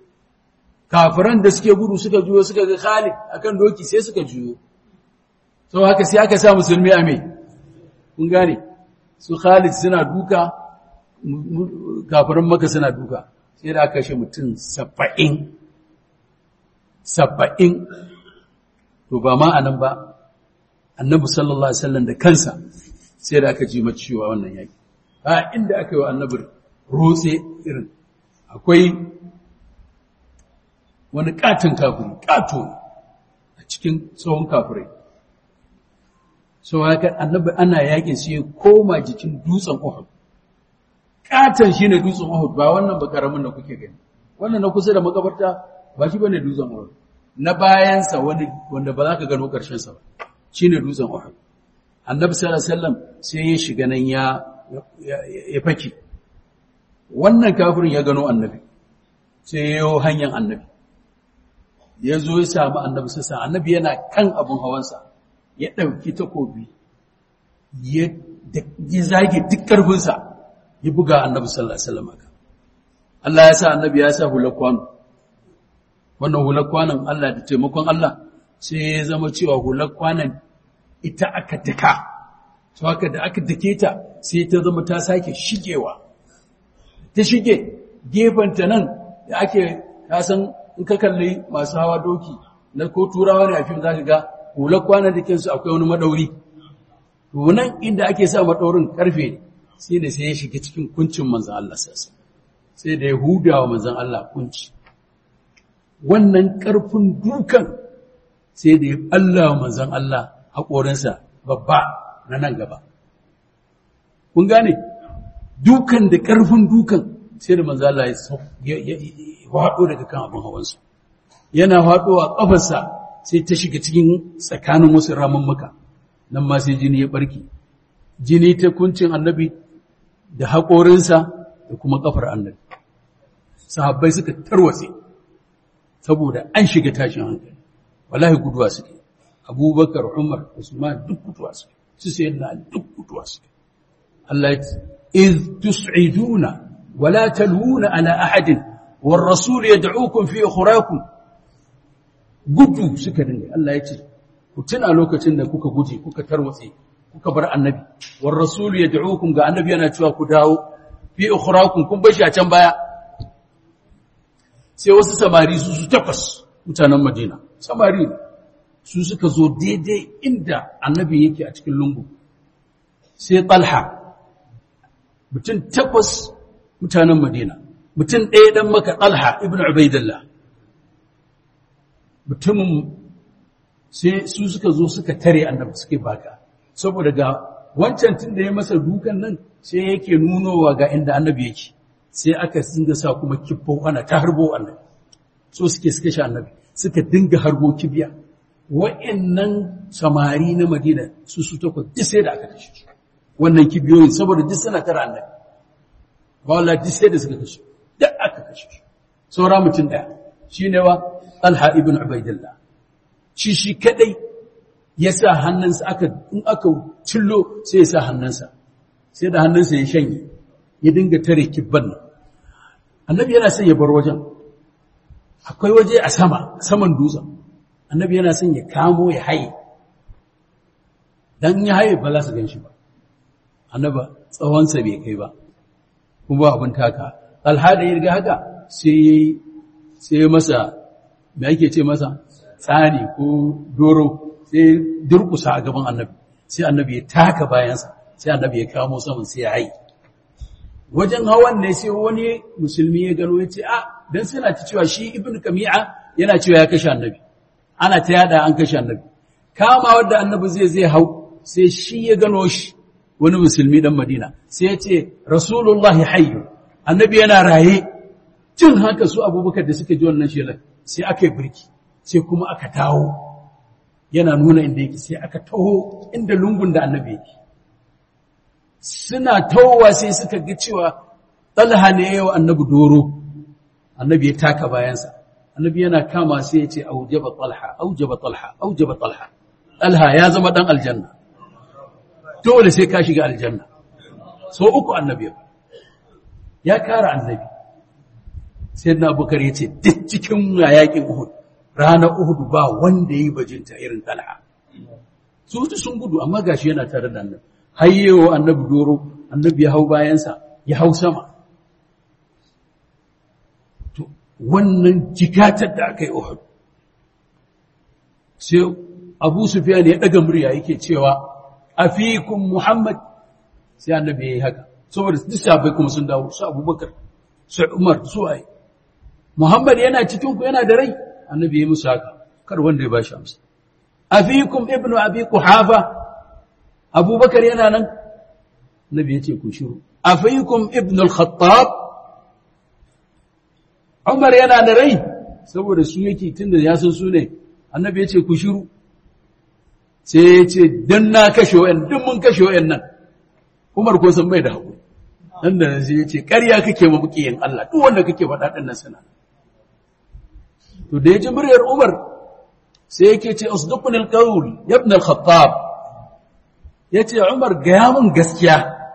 kafiran da suke gudu suka juyo suka ga Khalid akan doki sai suka juyo to haka sai aka sa musulmi a me kun gane su Khalid suna duka kafiran maka suna duka sai da aka kashe mutum saba'in saba'in to ba ma anan ba annabi sallallahu alaihi wasallam da kansa sai da aka ji maciwa wannan yaki a inda aka yi wa annabi rotse irin akwai wani katin kafiri kato a cikin tsohon kafirai sau haka annabi ana yakin sai ya koma jikin dutsen Uhud katon shine dutsen Uhud ba wannan ba karamin da kuke gani wannan na kusa da makabarta ba shi bane dutsen Uhud na bayansa wani wanda ba za ka gano karshen sa ba shine dutsen Uhud annabi sallallahu alaihi wasallam sai ya shiga nan ya ya faki wannan kafirin ya gano annabi sai ya yi hanyar annabi ya zo ya samu annabi sai annabi yana kan abun hawansa ya ɗauki takobi ya zage duk ƙarfinsa ya buga annabi sallallahu alaihi wasallam Allah ya sa annabi ya sa hular kwano wannan hular kwanon Allah da taimakon Allah sai ya zama cewa hular kwanon ita aka daka to haka da aka dake ta sai ta zama ta sake shigewa ta shige gefenta nan da ake kasan in ka kalli masu hawa doki na ko turawa ne a fim zaka ga hular kwanan da kinsu akwai wani madauri to nan inda ake sa madaurin karfe sai da sai ya shiga cikin kuncin manzon Allah sassa sai da ya hudawa manzon Allah kunci wannan karfin dukan sai da ya Allah manzon Allah hakorinsa babba na nan gaba kun gane dukan da karfin dukan sai da manzon Allah ya hado daga kan abin hawansa yana hadowa kafarsa sai ta shiga cikin tsakanin wasu ramammuka nan ma sai jini ya barke jini ta kuncin annabi da haƙorinsa da kuma ƙafar annabi sahabbai suka tarwatse saboda an shiga tashin hankali wallahi guduwa suke abubakar umar usman duk guduwa suke su sai na duk guduwa suke Allah ya ce iz tus'iduna wala talwuna ala ahadin war rasul yad'ukum fi ukhrakum gudu suka dinga Allah ya ce ku tuna lokacin da kuka guje kuka tarwatse kuka bar annabi war rasul yad'ukum ga annabi yana cewa ku dawo fi ukhrakum kun bashi a can baya sai wasu samari su su takwas mutanen Madina samari su suka zo daidai inda annabi yake a cikin lungu sai Talha mutum takwas mutanen Madina mutum ɗaya dan Makka Talha ibn Ubaidillah mutumin sai su suka zo suka tare annabi suke baka saboda ga wancan tun da ya masa dukan nan sai yake nunowa ga inda annabi yake sai aka dinga sa kuma kibbo ana ta harbo annabi so suke suka sha annabi suka dinga harbo kibiya wa'annan samari na Madina su su takwas duk sai da aka kashe su wannan kibiyoyin saboda duk suna tara annabi wallahi duk sai da suka kashe duk aka kashe su saura mutum daya shine wa Talha ibn Ubaidillah shi shi kadai ya sa hannunsa aka in aka cillo sai ya sa hannunsa sai da hannunsa ya shanye ya dinga tare kibban nan annabi yana son ya bar wajen akwai waje a sama saman dutsen annabi yana son ya kamo ya haye dan ya haye ba za su ganshi ba annaba tsawonsa bai kai ba kuma abin taka alhada ya riga haka sai sai masa me ake ce masa tsani ko doro sai durkusa a gaban annabi sai annabi ya taka bayansa sai annabi ya kamo saman sai ya haye wajen hawan ne sai wani musulmi ya gano ya ce a dan suna ta cewa shi ibn Kami'a yana cewa ya kashe annabi ana ta yada an kashe annabi kama wanda annabi zai zai hau sai shi ya gano shi wani musulmi dan Madina sai ya ce rasulullahi hayyu annabi yana raye jin haka su Abubakar da suka ji wannan shelar sai aka yi birki sai kuma aka tawo yana nuna inda yake sai aka taho inda lungun da annabi yake suna tawowa sai suka ga cewa Talha ne yayin annabi doro annabi ya taka bayansa annabi yana kama sai ya ce aujaba Talha aujaba Talha aujaba Talha Talha ya zama dan aljanna dole sai ka shiga aljanna so uku annabi ya kara annabi sayyidina Abubakar ya ce duk cikin yakin Uhud ranar Uhud ba wanda yayi bajinta irin Talha su sun gudu amma gashi yana tare da annabi hayyewa annabi doro annabi ya hau bayansa ya hau sama to wannan jikatar da aka yi Uhud sai Abu Sufyan ya daga murya yake cewa afikum Muhammad sai annabi yayi haka saboda duk sahabbai kuma sun dawo su Abubakar su Umar su ai Muhammad yana cikin ku yana da rai annabi yayi musu haka kar wanda ya bashi amsa afikum ibnu abi quhafa Abubakar yana nan annabi yace ku shiru afikum ibnu al-Khattab Umar yana da rai saboda su yake tunda ya san su ne annabi yace ku shiru sai ya ce don na kashe wa'yan duk mun kashe wa'yan nan Umar ko san bai da haƙuri nan da sai ya ce ƙarya kake ma bukiyin Allah duk wanda kake faɗa ɗin nan sana to da ya ji muryar Umar sai yake ce usduqnil qawl ya ibn al-Khattab yace Umar ga mun gaskiya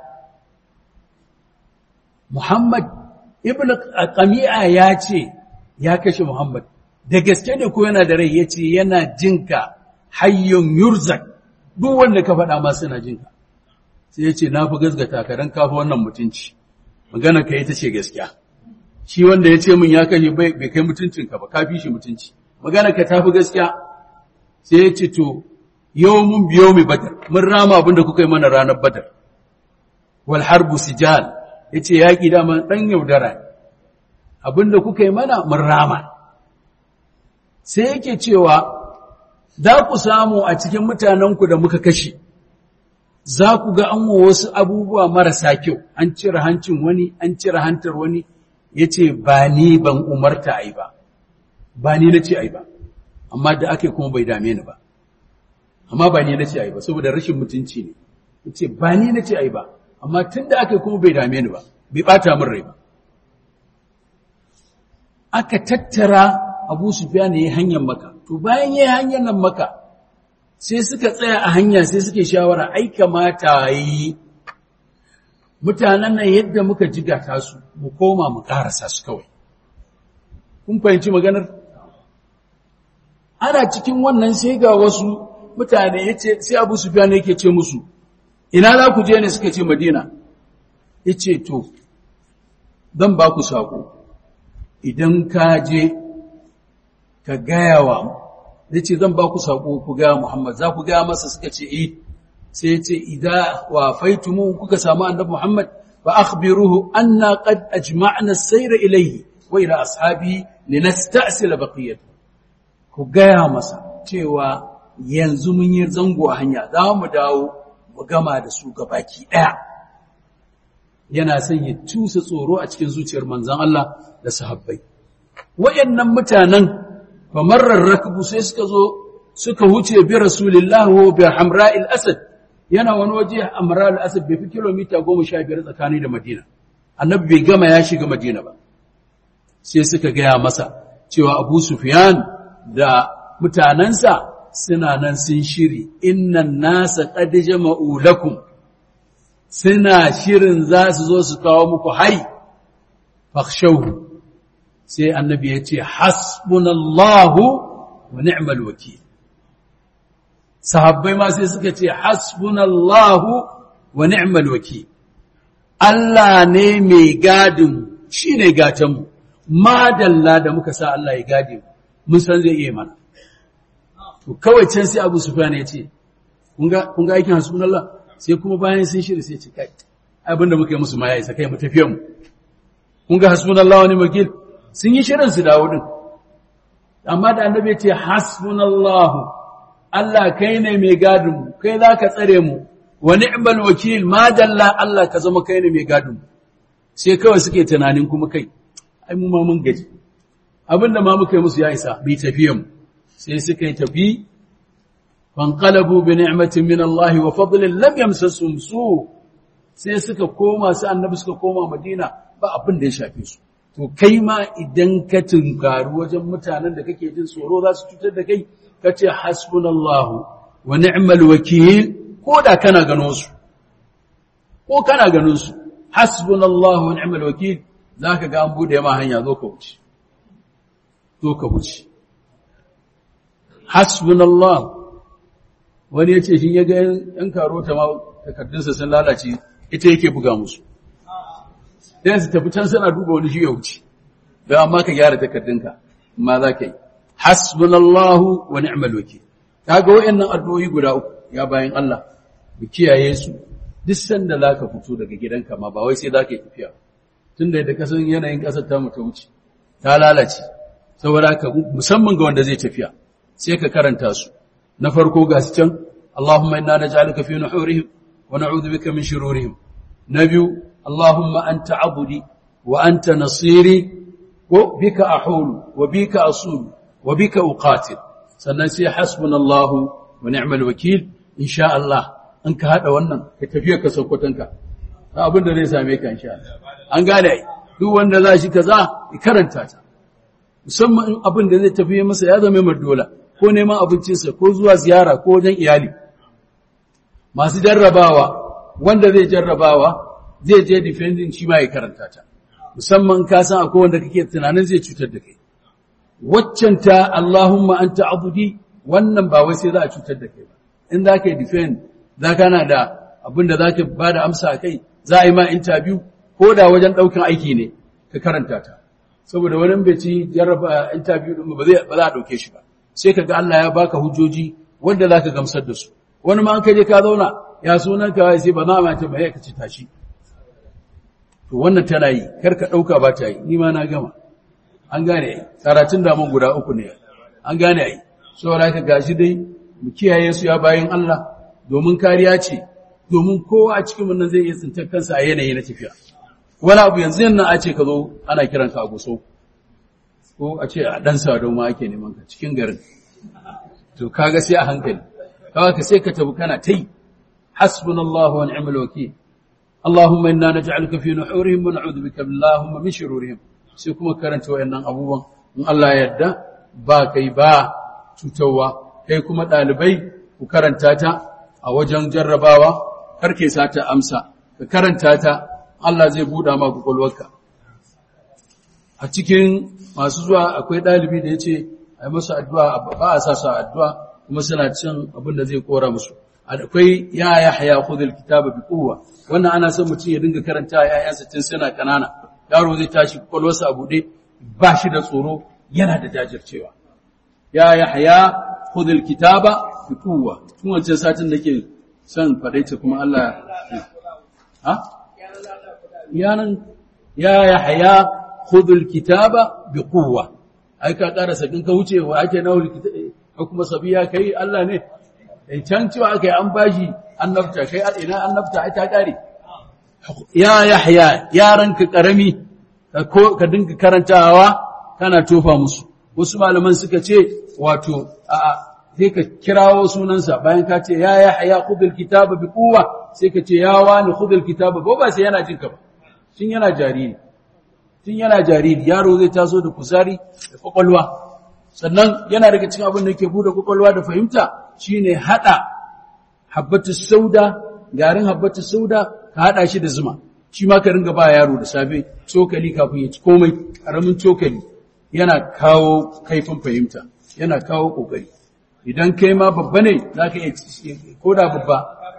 Muhammad ibn Qami'a ya ce ya kashe Muhammad da gaske ne ko yana da rai yace yana jinka hayyun yurzak duk wanda ka faɗa ma suna jinka sai yace na fi gaskata ka dan kafa wannan mutunci magana ka ita ce gaskiya shi wanda yace min ya kashe bai bai kai mutuncin ka ba ka fi shi mutunci magana ka tafi gaskiya sai yace to yawmun bi yawmi badr mun rama abinda kuka yi mana ranar badar wal harbu sijal yace yaki da man dan yaudara abinda kuka yi mana mun rama sai yake cewa za ku samu a cikin mutanenku da muka kashe, za ku ga an wa wasu abubuwa marasa kyau, an cire hancin wani, an cire hantar wani, ya ce ba ni ban umarta a yi ba, ba ni na ce a yi ba, amma da ake kuma bai dame ni ba, amma ba ni na ce a yi ba, saboda rashin mutunci ne, ya ce ba ni na ce a yi ba, amma tun da ake kuma bai dame ni ba, bai ɓata min rai ba. Aka tattara Abu Sufyan ne hanyar Makka. To bayan yayin hanyar nan Makka sai suka tsaya a hanya sai suke shawara ai kamata yi mutanen nan yadda muka jigata su mu koma mu karasa su kawai. Kun fahimci maganar? Ana cikin wannan sai ga wasu mutane yace sai Abu Sufyan yake ce musu ina za ku je ne suka ce Madina. Yace to zan ba ku sako idan ka je ka gaya wa zai ce zan ba ku saƙo ku gaya Muhammad za ku gaya masa suka ce eh sai ya ce idan wafaitumu kuka samu annabi Muhammad fa akhbiruhu anna qad ajma'na as-sayra ilayhi wa ila ashabi linasta'sila baqiyat ku gaya masa cewa yanzu mun yi zango a hanya za mu dawo mu gama da su gabaki daya yana son ya tusa tsoro a cikin zuciyar manzon Allah da sahabbai wayannan mutanen famarrar rakbu sai suka zo suka huce bi rasulillah wa bi hamra'il asad yana wani waje hamra'il asad bai fi kilomita goma sha biyar tsakani da Madina annabi bai gama ya shiga Madina ba sai suka gaya masa cewa Abu Sufyan da mutanansa suna nan sun shiri innan nasa qad jama'u lakum suna shirin za su zo su kawo muku hari fakhshawhu sai annabi ya ce hasbunallahu wa ni'mal wakeel sahabbai ma sai suka ce hasbunallahu wa ni'mal wakeel Allah ne mai gadin shine gatan mu madalla da muka sa Allah ya gade mu mun san zai iya mana to kawai can sai Abu Sufyan ya ce kun ga kun ga aikin hasbunallah sai kuma bayan sun shiri sai ce kai abinda muka yi musu ma ya isa kai mu tafiye mu kun ga hasbunallahu wa ni'mal wakeel sun yi shirin su dawo din amma da annabi ya ce hasbunallahu Allah kai ne mai gadin mu kai zaka tsare mu wa ni'mal wakeel ma dalla Allah ka zama kai ne mai gadin mu sai kawai suke tunanin kuma kai ai mu ma mun gaji abinda ma muka yi musu ya isa bi tafiyan mu sai suka yi tafi fanqalabu bi ni'matin min Allah wa fadlin lam yamsasum su sai suka koma sai annabi suka koma Madina ba abin da ya shafe su to kai ma idan ka tunkaru wajen mutanen da kake jin tsoro za su cutar da kai kace hasbunallahu wa ni'mal wakeel ko da kana gano su ko kana ganin su hasbunallahu wa ni'mal wakeel zaka ga an bude ma hanya zo ka wuce zo ka wuce hasbunallahu wani yace shi yaga yan karota ma takardunsa sun lalace ita yake buga musu dan su tafi can suna duba wani shi ya wuce dan amma ka gyara takardunka amma za ka yi hasbunallahu wa ni'mal wakeel kaga wayannan addu'o'i guda uku ya bayan Allah mu kiyaye su duk sanda zaka fito daga gidanka ma ba wai sai zaka yi tafiya tunda da kasan yanayin kasar ta mu ta wuce ta lalace saboda ka musamman ga wanda zai tafiya sai ka karanta su na farko ga su can Allahumma inna naj'aluka fi nuhurihim wa na'udhu bika min shururihim nabiyu اللهم أنت عبدي وأنت نصيري وبك أحول وبك أصول وبك أقاتل سنسي حسبنا الله ونعم الوكيل إن شاء الله أنك هذا ونن كتفيك سوكتنك أبدا ليس أميك إن شاء الله أنقال أي هو أن لا شيء كذا يكرنتاتا musamman in abin da zai tafi masa ya zama mai dola ko neman abincinsa ko zuwa ziyara ko wajen iyali masu jarrabawa wanda zai jarrabawa zai je defending shi ma ya karanta ta musamman ka san akwai wanda kake tunanin zai cutar da kai waccan ta Allahumma anta abudi wannan ba wai sai za a cutar da kai ba in za ka yi defend za ka na da abin da za ka ba da amsa a kai za a yi ma interview ko da wajen ɗaukan aiki ne ka karanta ta saboda wani bai ci jarraba interview ɗin ba za a ɗauke shi ba sai ka ga Allah ya baka hujjoji wanda za ka gamsar da su wani ma an kaje ka zauna ya sunan ka sai ba za a mace ba ya ka ci tashi to wannan tana yi kar ka dauka ba ta yi ni ma na gama an gane ai karatun da mun guda uku ne an gane ai saboda ka gashi dai mu kiyaye su ya bayin Allah domin kariya ce domin kowa a cikin mun nan zai iya tsintar kansa a yanayi na tafiya wani abu yanzu nan a ce ka zo ana kiran ka a guso ko a ce a dan sadau ma ake neman ka cikin garin to kaga sai a hankali kaga sai ka tabu kana tai hasbunallahu wa ni'mal wakeel اللهم إنا نجعلك في نحورهم ونعوذ بك اللهم من شرورهم sai kuma karanta wayannan abubuwan in Allah ya yarda ba kai ba cutarwa kai kuma dalibai ku karanta ta a wajen jarrabawa karke sata amsa ka karanta ta Allah zai buda ma kokolwarka a cikin masu zuwa akwai dalibi da yace ai musu addu'a ba a sa sa addu'a kuma suna cin abin da zai kora musu akwai ya yahya khudhul kitaba bi quwwa wannan ana son mutum ya dinga karanta yayansa tun suna kanana yaro zai tashi kwalwarsa a bude ba shi da tsoro yana da jajircewa ya yahya khudhul kitaba bi quwwa tun wancan satin nake son fadaita kuma Allah ha yanan ya yahya khudhul kitaba bi quwwa ai ka karasa din ka wuce wa ake nawul kitaba kuma sabiya kai Allah ne can cewa aka yi an bashi annabta kai ina annabta ai ta kare ya Yahya yaranka karami ka dinga karantawa kana tofa musu wasu malaman suka ce wato a sai ka kirawo sunansa bayan ka ce ya Yahya khudhul kitaba bi quwwa sai ka ce ya wani khudhul kitaba ba ba sai yana jin ka ba tun yana jariri tun yana jariri yaro zai taso da kuzari da kwakwalwa sannan yana daga cikin abin da yake bude kwakwalwa da fahimta shine hada habbatus sauda garin habbatus sauda ka hada shi da zuma shi ma ka ringa ba yaro da safe cokali kafin ya ci komai karamin cokali yana kawo kaifin fahimta yana kawo kokari idan kai ma babba ne zaka iya ko da babba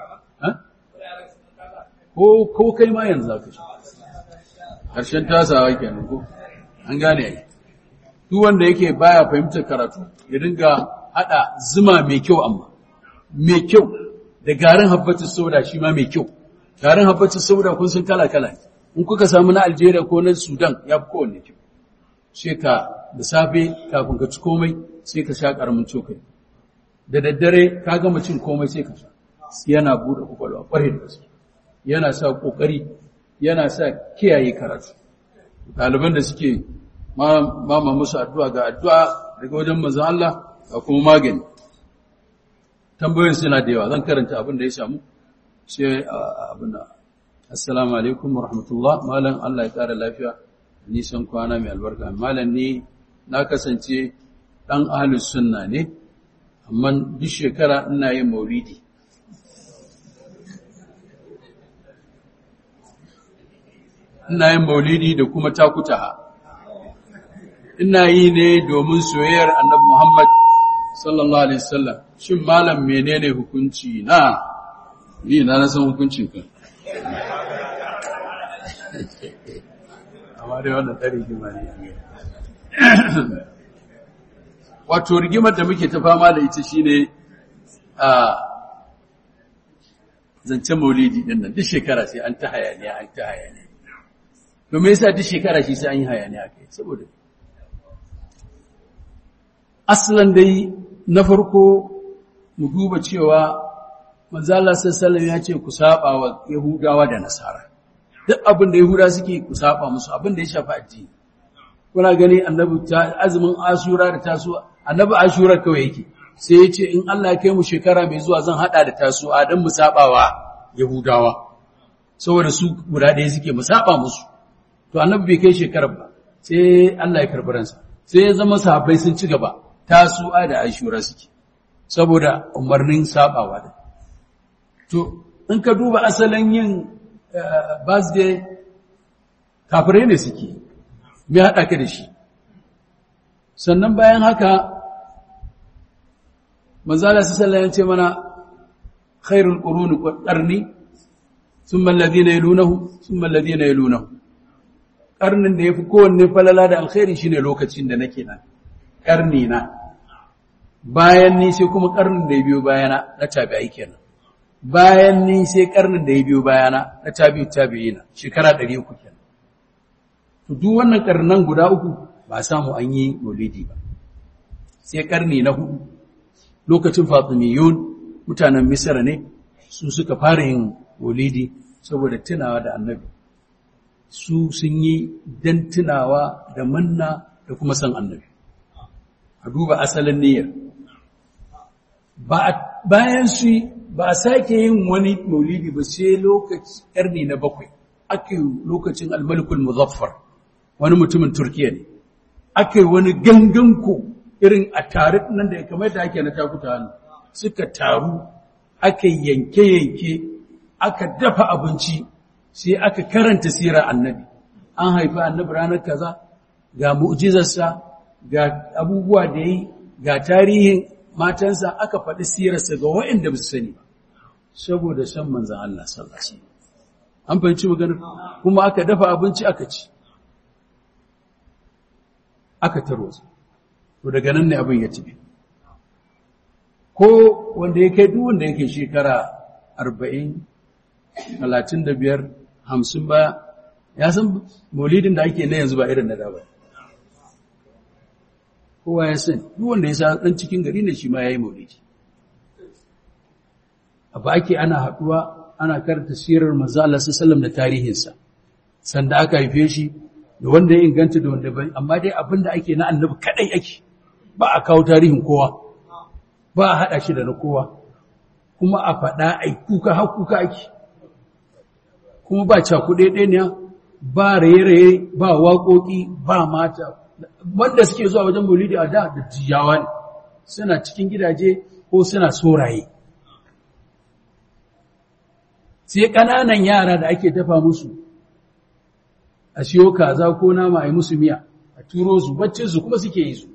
ko ko kai ma yanzu zaka ci harshen tasawa kenan ko an gane ai duk wanda yake baya fahimtar karatu ya dinga hada zuma mai kyau amma mai kyau da garin habbatus sauda shi ma mai kyau garin habbatus sauda kun san kala kala in kuka samu na Algeria ko na Sudan ya fi kowanne kyau sai ka da safe kafin ka ci komai sai ka sha karamin cokali da daddare ka gama cin komai sai ka sha yana bude kwakwalwa kwarai da gaske yana sa kokari yana sa kiyaye karatu ɗaliban da suke mama musu addu'a ga addu'a daga wajen manzon Allah ga kuma magani tambayoyin suna da yawa zan karanta abin da ya samu sai abin da assalamu alaikum wa rahmatullah malam Allah ya kara lafiya nisan kwana mai albarka malam ni na kasance dan ahlus sunna ne amma duk shekara ina yin maulidi ina yin maulidi da kuma takutaha ina yi ne domin soyayyar annabi Muhammad sallallahu alaihi wasallam shin malam menene hukunci na ni na san hukuncin ka amma dai wannan tare rigima ne wato rigimar da muke ta fama da ita shine a zancen maulidi din nan duk shekara sai an ta hayaniya an ta hayaniya to me yasa duk shekara shi sai an yi hayaniya kai saboda aslan dai na farko mu duba cewa manzo Allah sallallahu alaihi wasallam ya ce ku saba wa Yahudawa da Nasara duk abin da Yahuda suke ku saba musu abin da ya shafi addini kuna gani annabi ta azumin Ashura da Tasu'a annabi Ashura kawai yake sai ya ce in Allah ya kai mu shekara mai zuwa zan hada da Tasu'a dan mu sabawa Yahudawa saboda su guda ɗaya suke mu saba musu to annabi bai kai shekarar ba sai Allah ya karbi ransa sai ya zama sahabbai sun ci gaba Tasu'a da Ashura suke saboda umarnin sabawa da to in ka duba asalin yin birthday kafirai ne suke me hada ka da shi sannan bayan haka manzo Allah sallallahu alaihi wasallam ya ce mana khairul quruni qarni thumma alladhina yalunahu thumma alladhina yalunahu qarnin da yafi kowanne falala da alkhairi shine lokacin da nake nan qarni na bayan ni sai kuma qarnin da ya biyo bayana na tabi'ai kenan bayan ni sai qarnin da ya biyo bayana na tabi'u tabi'ina shekara ɗari uku kenan to duk wannan qarnan guda uku ba samu an yi maulidi ba sai qarni na hudu lokacin Fatimiyun mutanen Misra ne su suka fara yin maulidi saboda tunawa da Annabi su sun yi dan tunawa da manna da kuma san Annabi a duba asalin niyyar ba bayan su ba a sake yin wani maulidi ba sai lokaci karni na bakwai ake lokacin al-Malikul Muzaffar wani mutumin Turkiya ne ake wani ganganko irin a tare nan da kamar da ake na takuta hannu suka taru aka yanke-yanke aka dafa abinci sai aka karanta sirar annabi an haifi annabi ranar kaza ga mu'jizarsa ga abubuwa da yi ga tarihin matansa aka faɗi sirarsa ga waɗanda ba su sani ba saboda san manzon Allah sallallahu alaihi wasallam an fahimci maganar kuma aka dafa abinci aka ci aka tarwatsa to daga nan ne abin ya tafi ko wanda ya kai duk wanda yake shekara arba'in talatin da biyar hamsin ba ya san maulidin da ake na yanzu ba irin na da ba kowa ya sani duk wanda ya sa dan cikin gari ne shi ma yayi maulidi abu ake ana haduwa ana karanta sirar manzo Allah sallallahu alaihi wasallam da tarihinsa sanda aka haife shi da wanda ya inganta da wanda bai amma dai abinda ake na annabi kadai ake ba a kawo tarihin kowa ba a hada shi da na kowa kuma a faɗa ai kuka har kuka ake kuma ba cakuɗe ɗaya ne ba raye-raye ba waƙoƙi ba mata wanda suke zuwa wajen maulidi a da da jiyawa ne suna cikin gidaje ko suna soraye sai ƙananan yara da ake dafa musu a siyo kaza ko nama a yi musu miya a turo su baccin su kuma suke yi su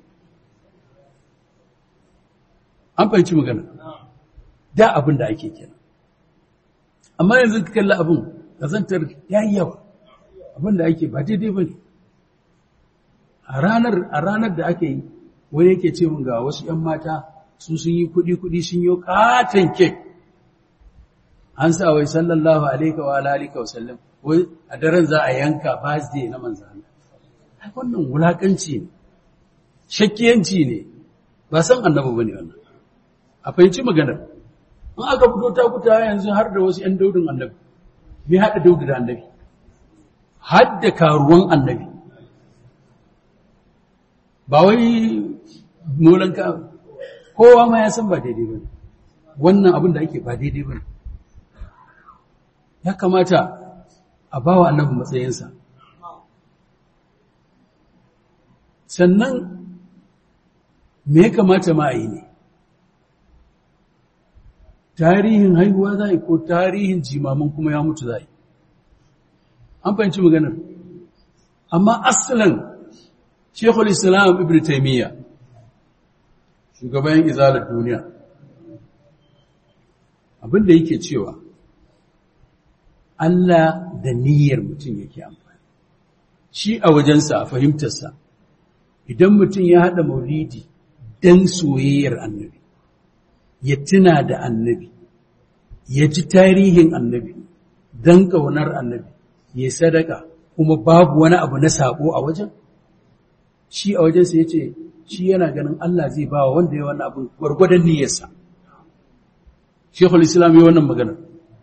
an fahimci magana da abin da ake kenan amma yanzu ka kalli abin kazantar yayi yawa abin da ake ba daidai bane a ranar a ranar da ake yi wani yake ce mun ga wasu ƴan mata su sun yi kuɗi kuɗi sun yi katon kek an sa wai sallallahu alaihi wa alihi wa sallam wai a daren za a yanka birthday na manzo Allah ai wannan wulakanci ne shakkiyanci ne ba san annabi bane wannan a fahimci maganar in aka fito ta kuta yanzu har da wasu ƴan daudin annabi me hada daudu da annabi har da karuwan annabi ba wai molanka kowa ma ya san ba daidai bane wannan abin da ake ba daidai bane ya kamata a bawa annabi matsayinsa sannan me ya kamata ma a yi ne tarihin haihuwa za a yi ko tarihin jimamin kuma ya mutu za a yi an fahimci maganar amma asalin shekul islam ibn taimiyya shugaban izalar duniya abinda yake cewa Allah da niyyar mutum yake amfani shi a wajensa a fahimtarsa idan mutum ya haɗa maulidi don soyayyar annabi ya tuna da annabi ya ji tarihin annabi don ƙaunar annabi ya sadaka kuma babu wani abu na sabo a wajen shi a wajensa ya ce shi yana ganin Allah zai ba wa wanda ya wannan abin gwargwadon niyyarsa shekul islam yi wannan maganar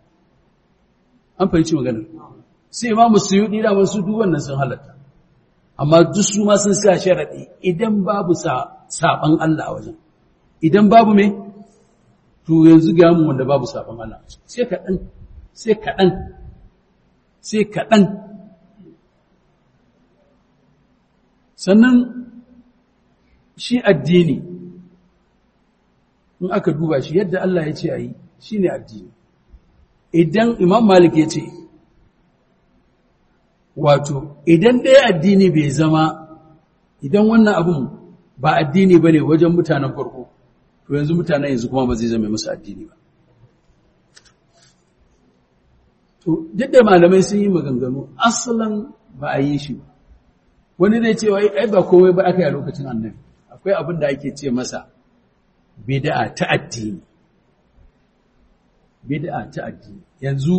an fahimci maganar sai ma musulmi da wasu duk wannan sun halatta amma duk su ma sun sa sharadi idan babu saban Allah a wajen idan babu me to yanzu ga mu wanda babu saban Allah sai kadan sai kadan sai kadan sannan shi addini in aka duba shi yadda Allah ya ce ayi shine addini idan Imam Malik ya ce wato idan dai addini bai zama idan wannan abun ba addini bane wajen mutanen farko to yanzu mutanen yanzu kuma ba zai zama musu addini ba to duk da malamai sun yi maganganu asalan ba a yi shi ba wani zai ce wai ai ba komai ba aka yi a lokacin annabi akwai abin da ake ce masa bid'a ta addini bid'a ta addini yanzu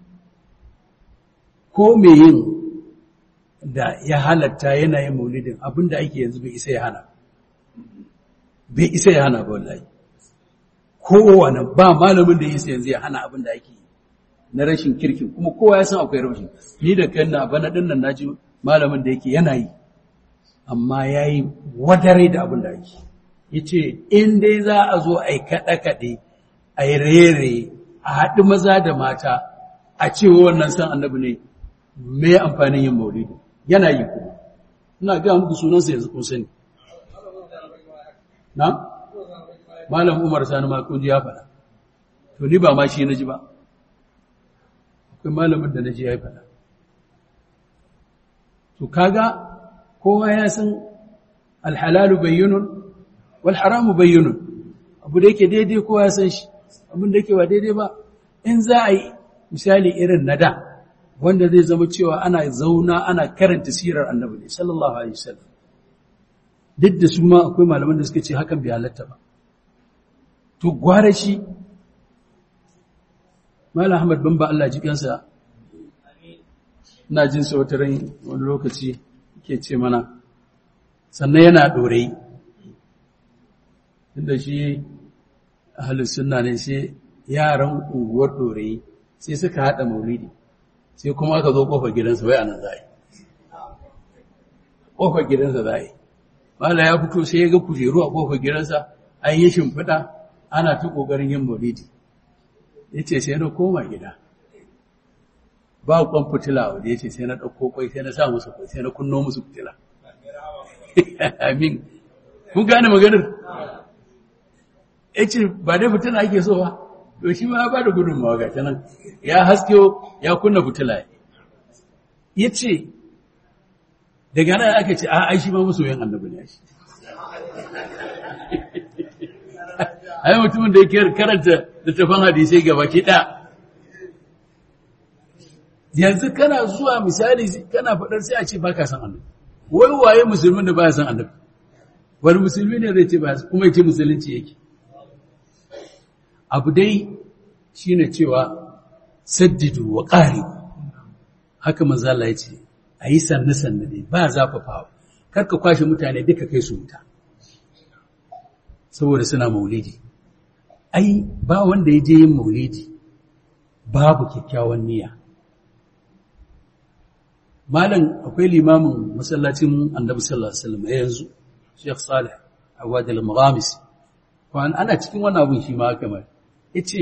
ko me yin da ya halatta yana yin maulidin abinda ake yanzu bai isa ya hana bai isa ya hana ba wallahi kowane ba malamin da yasa yanzu ya hana abinda ake na rashin kirkin kuma kowa ya san akwai rashin ni da kanna bana din nan naji malamin da yake yana yi amma yayi wadare da abinda ake yace in dai za a zo ai kada kade ai rere a haɗu maza da mata a cewa wannan san annabi ne me amfanin yin maulidi yana yi kuma ina ga muku sunansa yanzu kun sani na malam Umar Sani ma kun ji ya faɗa to ni ba ma shi naji ba akwai malamin da naji ya faɗa to kaga kowa ya san alhalalu bayyinun wal haramu bayyinun abu da yake daidai kowa ya san shi abin da yake ba daidai ba in za a yi misali irin na da wanda zai zama cewa ana zauna ana karanta sirar annabi ne sallallahu alaihi wasallam duk da su ma akwai malaman da suka ce hakan bai halatta ba to gware shi Malam Ahmad Bamba Allah ji kansa ina jin sa wata ran wani lokaci yake ce mana sannan yana dore inda shi ahlus sunna ne sai yaran unguwar dore sai suka haɗa maulidi sai kuma aka zo ƙofar gidansa wai anan za a yi ƙofar gidansa za a yi mala ya fito sai ya ga kujeru a ƙofar gidansa an yi shimfiɗa ana ta ƙoƙarin yin maulidi ya ce sai na koma gida ba kwan fitila wadda ya ce sai na ɗauko kwai sai na sa musu kwai sai na kunno musu fitila amin kun gane maganar ya ce ba dai fitila ake so ba to shi ma ba da gudunmawa ga ta nan ya haske ya kunna fitila ya ce daga nan aka ce a ai shi ma masoyin annabi ne shi ai mutumin da yake karanta littafin hadisai gaba ki da yanzu kana zuwa misali kana faɗar sai a ce baka san annabi wai waye musulmin da baya san annabi wani musulmi ne zai ce ba kuma yake musulunci yake abu dai shine cewa saddidu wa qaribu haka manzo Allah ya ce ayi sanne sanne dai ba zafafawa karka kwashe mutane duka kai su wuta saboda suna maulidi ai ba wanda ya je yin maulidi babu kyakkyawan niyya malam akwai limamin masallacin annabi sallallahu alaihi wasallam yanzu Sheikh Salih Awad al-Mughamis kwan ana cikin wannan abun shi ma kamar yace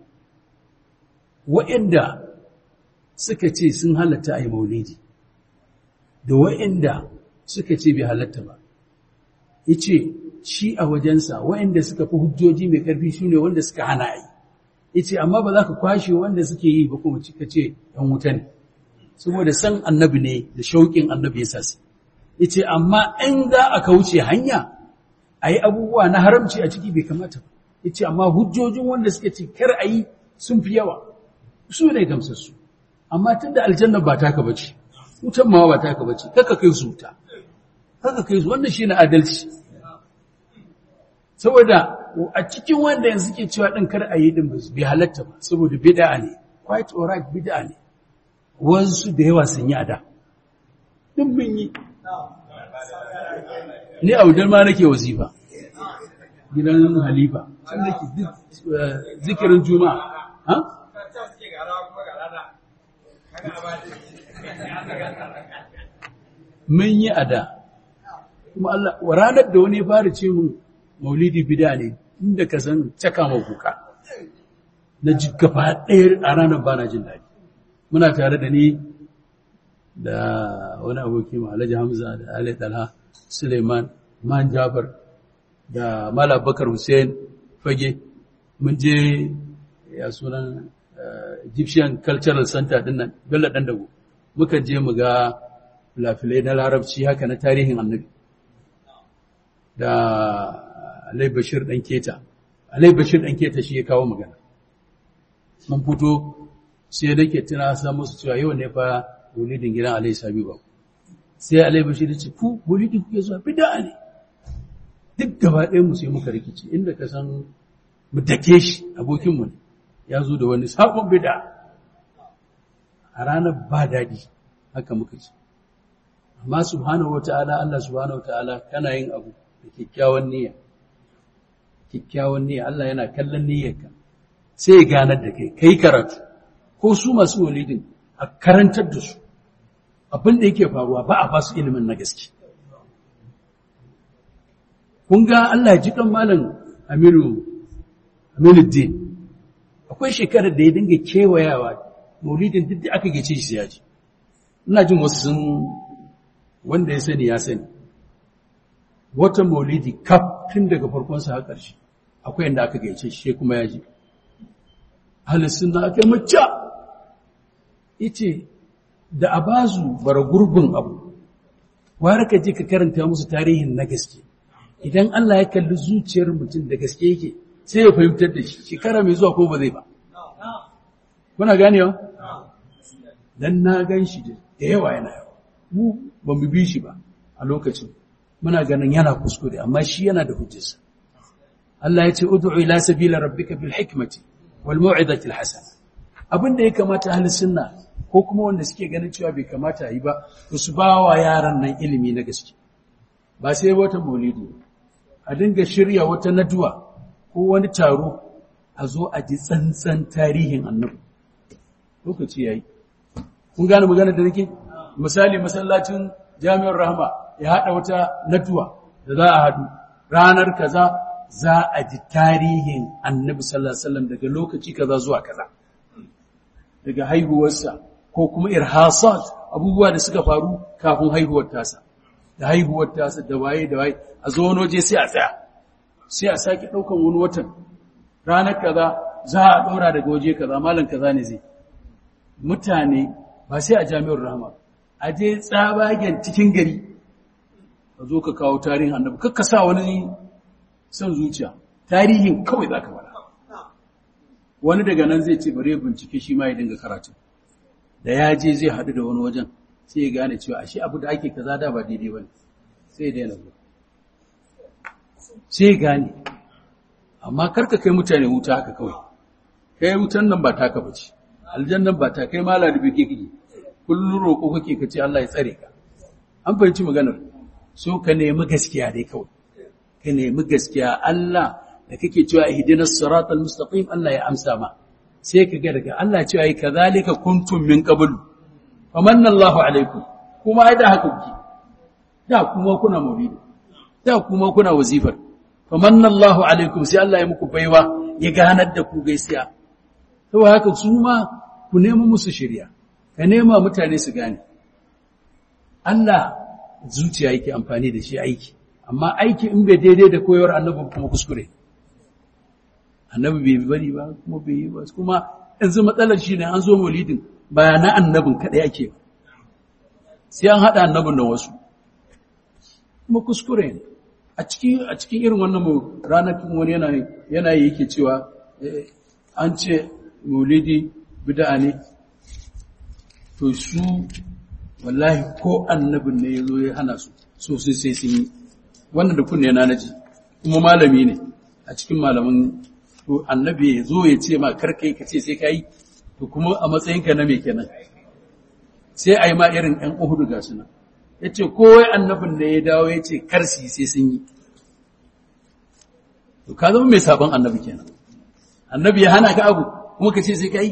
wa'anda suka ce sun halatta ai maulidi da wa'anda suka ce bai halatta ba yace shi a wajensa wa'anda suka fi hujjoji mai karfi shine wanda suka hana ai yace amma ba za ka kwashe wanda suke yi ba kuma cika ce ɗan wuta ne saboda san annabi ne da shauƙin annabi ya sasi yace amma in za a kauce hanya ayi abubuwa na haramci a ciki bai kamata ba yace amma hujjojin wanda suke ce kar ayi sun fi yawa su ne gamsassu amma tunda aljanna ba taka bace wutan ma ba taka bace kaka kai su wuta kaka kai su wannan shine adalci saboda a cikin wanda yanzu ke cewa din kar ayi din bai halatta ba saboda bid'a ne quite alright bid'a ne wasu da yawa sun yi ada din mun yi ni a wajen ma nake wazifa gidan halifa can nake zikirin juma'a ha mun yi ada kuma Allah ranar da wani fara ce mun maulidi bid'a ne inda ka san caka ma kuka na ji gaba ɗaya a ranar bana jin daɗi muna tare da ni da wani aboki ma Alhaji Hamza da Ali Talha Suleiman Man Jafar da Malam Bakar Hussein Fage mun je ya sunan Egyptian Cultural Center din nan Bello Dandago muka je mu ga filafilai na Larabci haka na tarihin Annabi da Alai Bashir dan Keta Alai Bashir dan Keta shi ya kawo magana mun fito sai da ke tuna sa musu cewa yau ne fa bulidin gidan Alai Sabi ba sai Alai Bashir ya ce ku bulidin kuke zuwa bid'a ne duk gaba ɗayan mu sai muka rikici inda ka san mu dake shi abokin mu ne ya zo da wani sabon bid'a a ranar ba dadi haka muka ci amma subhanahu wataala Allah subhanahu wataala kana yin abu da kikkiawan niyya kikkiawan niyya Allah yana kallon niyyarka sai ya ganar da kai kai karatu ko su masu walidin a karantar da su abin da yake faruwa ba a basu ilimin na gaske kun ga Allah ya ji kan malam Aminu Aminuddin akwai shekarar da ya dinga kewayawa maulidin duk da aka gace shi ya ji ina jin wasu sun wanda ya sani ya sani wata maulidi kaf tun daga farkon sa har ƙarshe akwai inda aka gace shi kuma ya ji ahlus sunna aka mucca yace da abazu bara gurbin abu ware ka je ka karanta musu tarihin na gaske idan Allah ya kalli zuciyar mutum da gaske yake sai ya fahimtar da shi shekara mai zuwa ko ba zai ba kuna ganewa dan na gan shi da yawa yana yawa mu ba mu bi shi ba a lokacin muna ganin yana kuskure amma shi yana da hujjarsa Allah ya ce ud'u ila sabila rabbika bil hikmati wal mau'izati al hasana abinda ya kamata ahli sunna ko kuma wanda suke ganin cewa bai kamata yi ba to su ba wa yaran nan ilimi na gaske ba sai wata maulidi a dinga shirya wata naduwa ko wani taro a zo a ji tsantsan tarihin annabi lokaci yayi kun gane magana da nake misali masallacin Jami'ar Rahma ya hada wata natuwa da za a hadu ranar kaza za a ji tarihin Annabi sallallahu alaihi wasallam daga lokaci kaza zuwa kaza daga haihuwarsa ko kuma irhasat abubuwa da suka faru kafin haihuwar tasa da haihuwar tasa da waye da waye a zo wani waje sai a tsaya sai a sake daukan wani watan ranar kaza za a dora daga waje kaza malam kaza ne zai mutane ba sai a Jami'ar Rahma a je tsabagen cikin gari ka zo ka kawo tarihin Annabi kakka sa wani son zuciya tarihin kawai zaka fara wani daga nan zai ce bare bincike shi ma ya dinga karatu da ya je zai haɗu da wani wajen sai ya gane cewa ashe abu da ake kaza da ba daidai bane sai ya daina zuwa sai ya gane amma karka kai mutane wuta haka kawai kai wutan nan ba taka bace aljannan ba ta kai mala da bike kike kullun roko kake kace Allah ya tsare ka an fahimci maganar so ka nemi gaskiya dai kawai ka nemi gaskiya Allah da kake cewa ihdinas siratal mustaqim Allah ya amsa ma sai ka ga daga Allah cewa ai kazalika kuntum min qabl famanna Allahu alaikum kuma ai da haka kuke da kuma kuna maulidi da kuma kuna wazifar famanna Allahu alaikum sai Allah ya muku baiwa ya ganar da ku gaskiya saboda haka su ma ku nemi musu shirya ka nema mutane su gane Allah zuciya yake amfani da shi aiki amma aiki in bai daidai da koyar annabi kuma kuskure annabi bai bari ba kuma bai yi ba kuma yanzu matsalar shi ne an zo maulidin ba na annabin kadai ake ba sai an hada annabin da wasu kuma kuskure ne a cikin a cikin irin wannan ranar wani yana yana yake cewa an ce maulidi bid'a ne to su wallahi ko annabin ne yazo ya hana su so sai sai sun yi wannan da kunne na naji kuma malami ne a cikin malaman to annabi yazo ya ce ma karkai ka ce sai kai to kuma a matsayinka na me kenan sai ai ma irin ɗan uhudu ga suna yace kowai annabin ne ya dawo yace karsi sai sun yi to ka zama mai sabon annabi kenan annabi ya hana ka abu kuma ka ce sai kai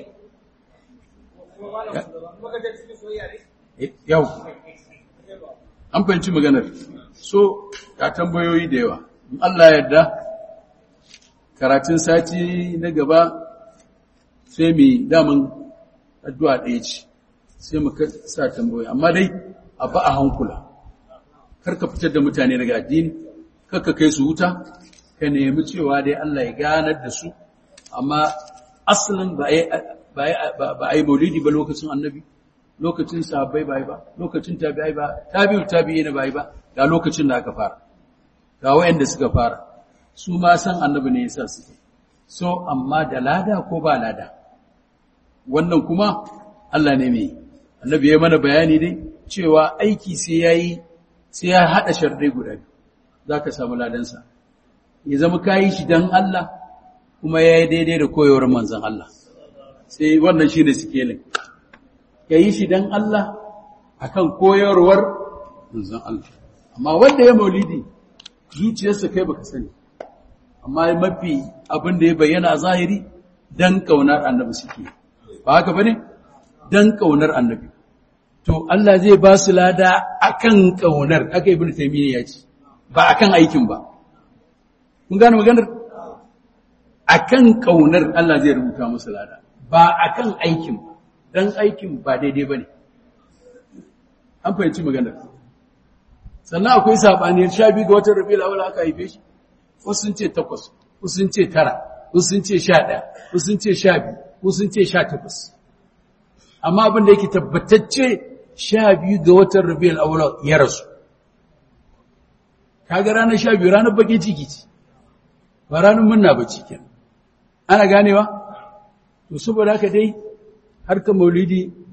yau an fahimci maganar so ka tambayoyi da yawa in Allah ya yarda karatun sati na gaba sai mu daman addu'a ɗaya ce sai mu sa tambayoyi amma dai a ba a hankula kar ka fitar da mutane daga addini kar ka kai su wuta ka nemi cewa dai Allah ya ganar da su amma asalin ba a yi maulidi ba lokacin annabi lokacin sahabbai ba yi ba lokacin tabi'ai ba tabi'u tabi'i ba yi ba ga lokacin da aka fara ga wayanda suka fara su ma san annabi ne yasa su so amma da lada ko ba lada wannan kuma Allah ne mai annabi ya mana bayani dai cewa aiki sai yayi sai ya hada sharɗai guda biyu zaka samu ladan sa ya zama kai shi dan Allah kuma yayi daidai da koyewar manzon Allah sai wannan shine sikelin kai shi dan Allah akan koyarwar manzon Allah amma wanda ya maulidi zuciyarsa kai baka sani amma mafi abin da ya bayyana a zahiri dan kaunar annabi suke ba haka bane dan kaunar annabi to Allah zai ba su lada akan kaunar aka ibn taymiya ya ce ba akan aikin ba kun gane maganar akan kaunar Allah zai rubuta musu lada ba akan aikin ba dan aikin ba daidai bane an fahimci maganar sannan akwai sabaniyar sha biyu ga watan Rabiul Awwal aka haife shi wasu sun ce takwas wasu sun ce tara wasu sun ce sha ɗaya wasu sun ce sha biyu wasu sun ce sha takwas amma abin da yake tabbatacce sha biyu ga watan Rabiul Awwal ya rasu kaga ranar sha biyu ranar bakin ciki ce ba ranar murna ba cikin ana ganewa to saboda haka dai harkar maulidi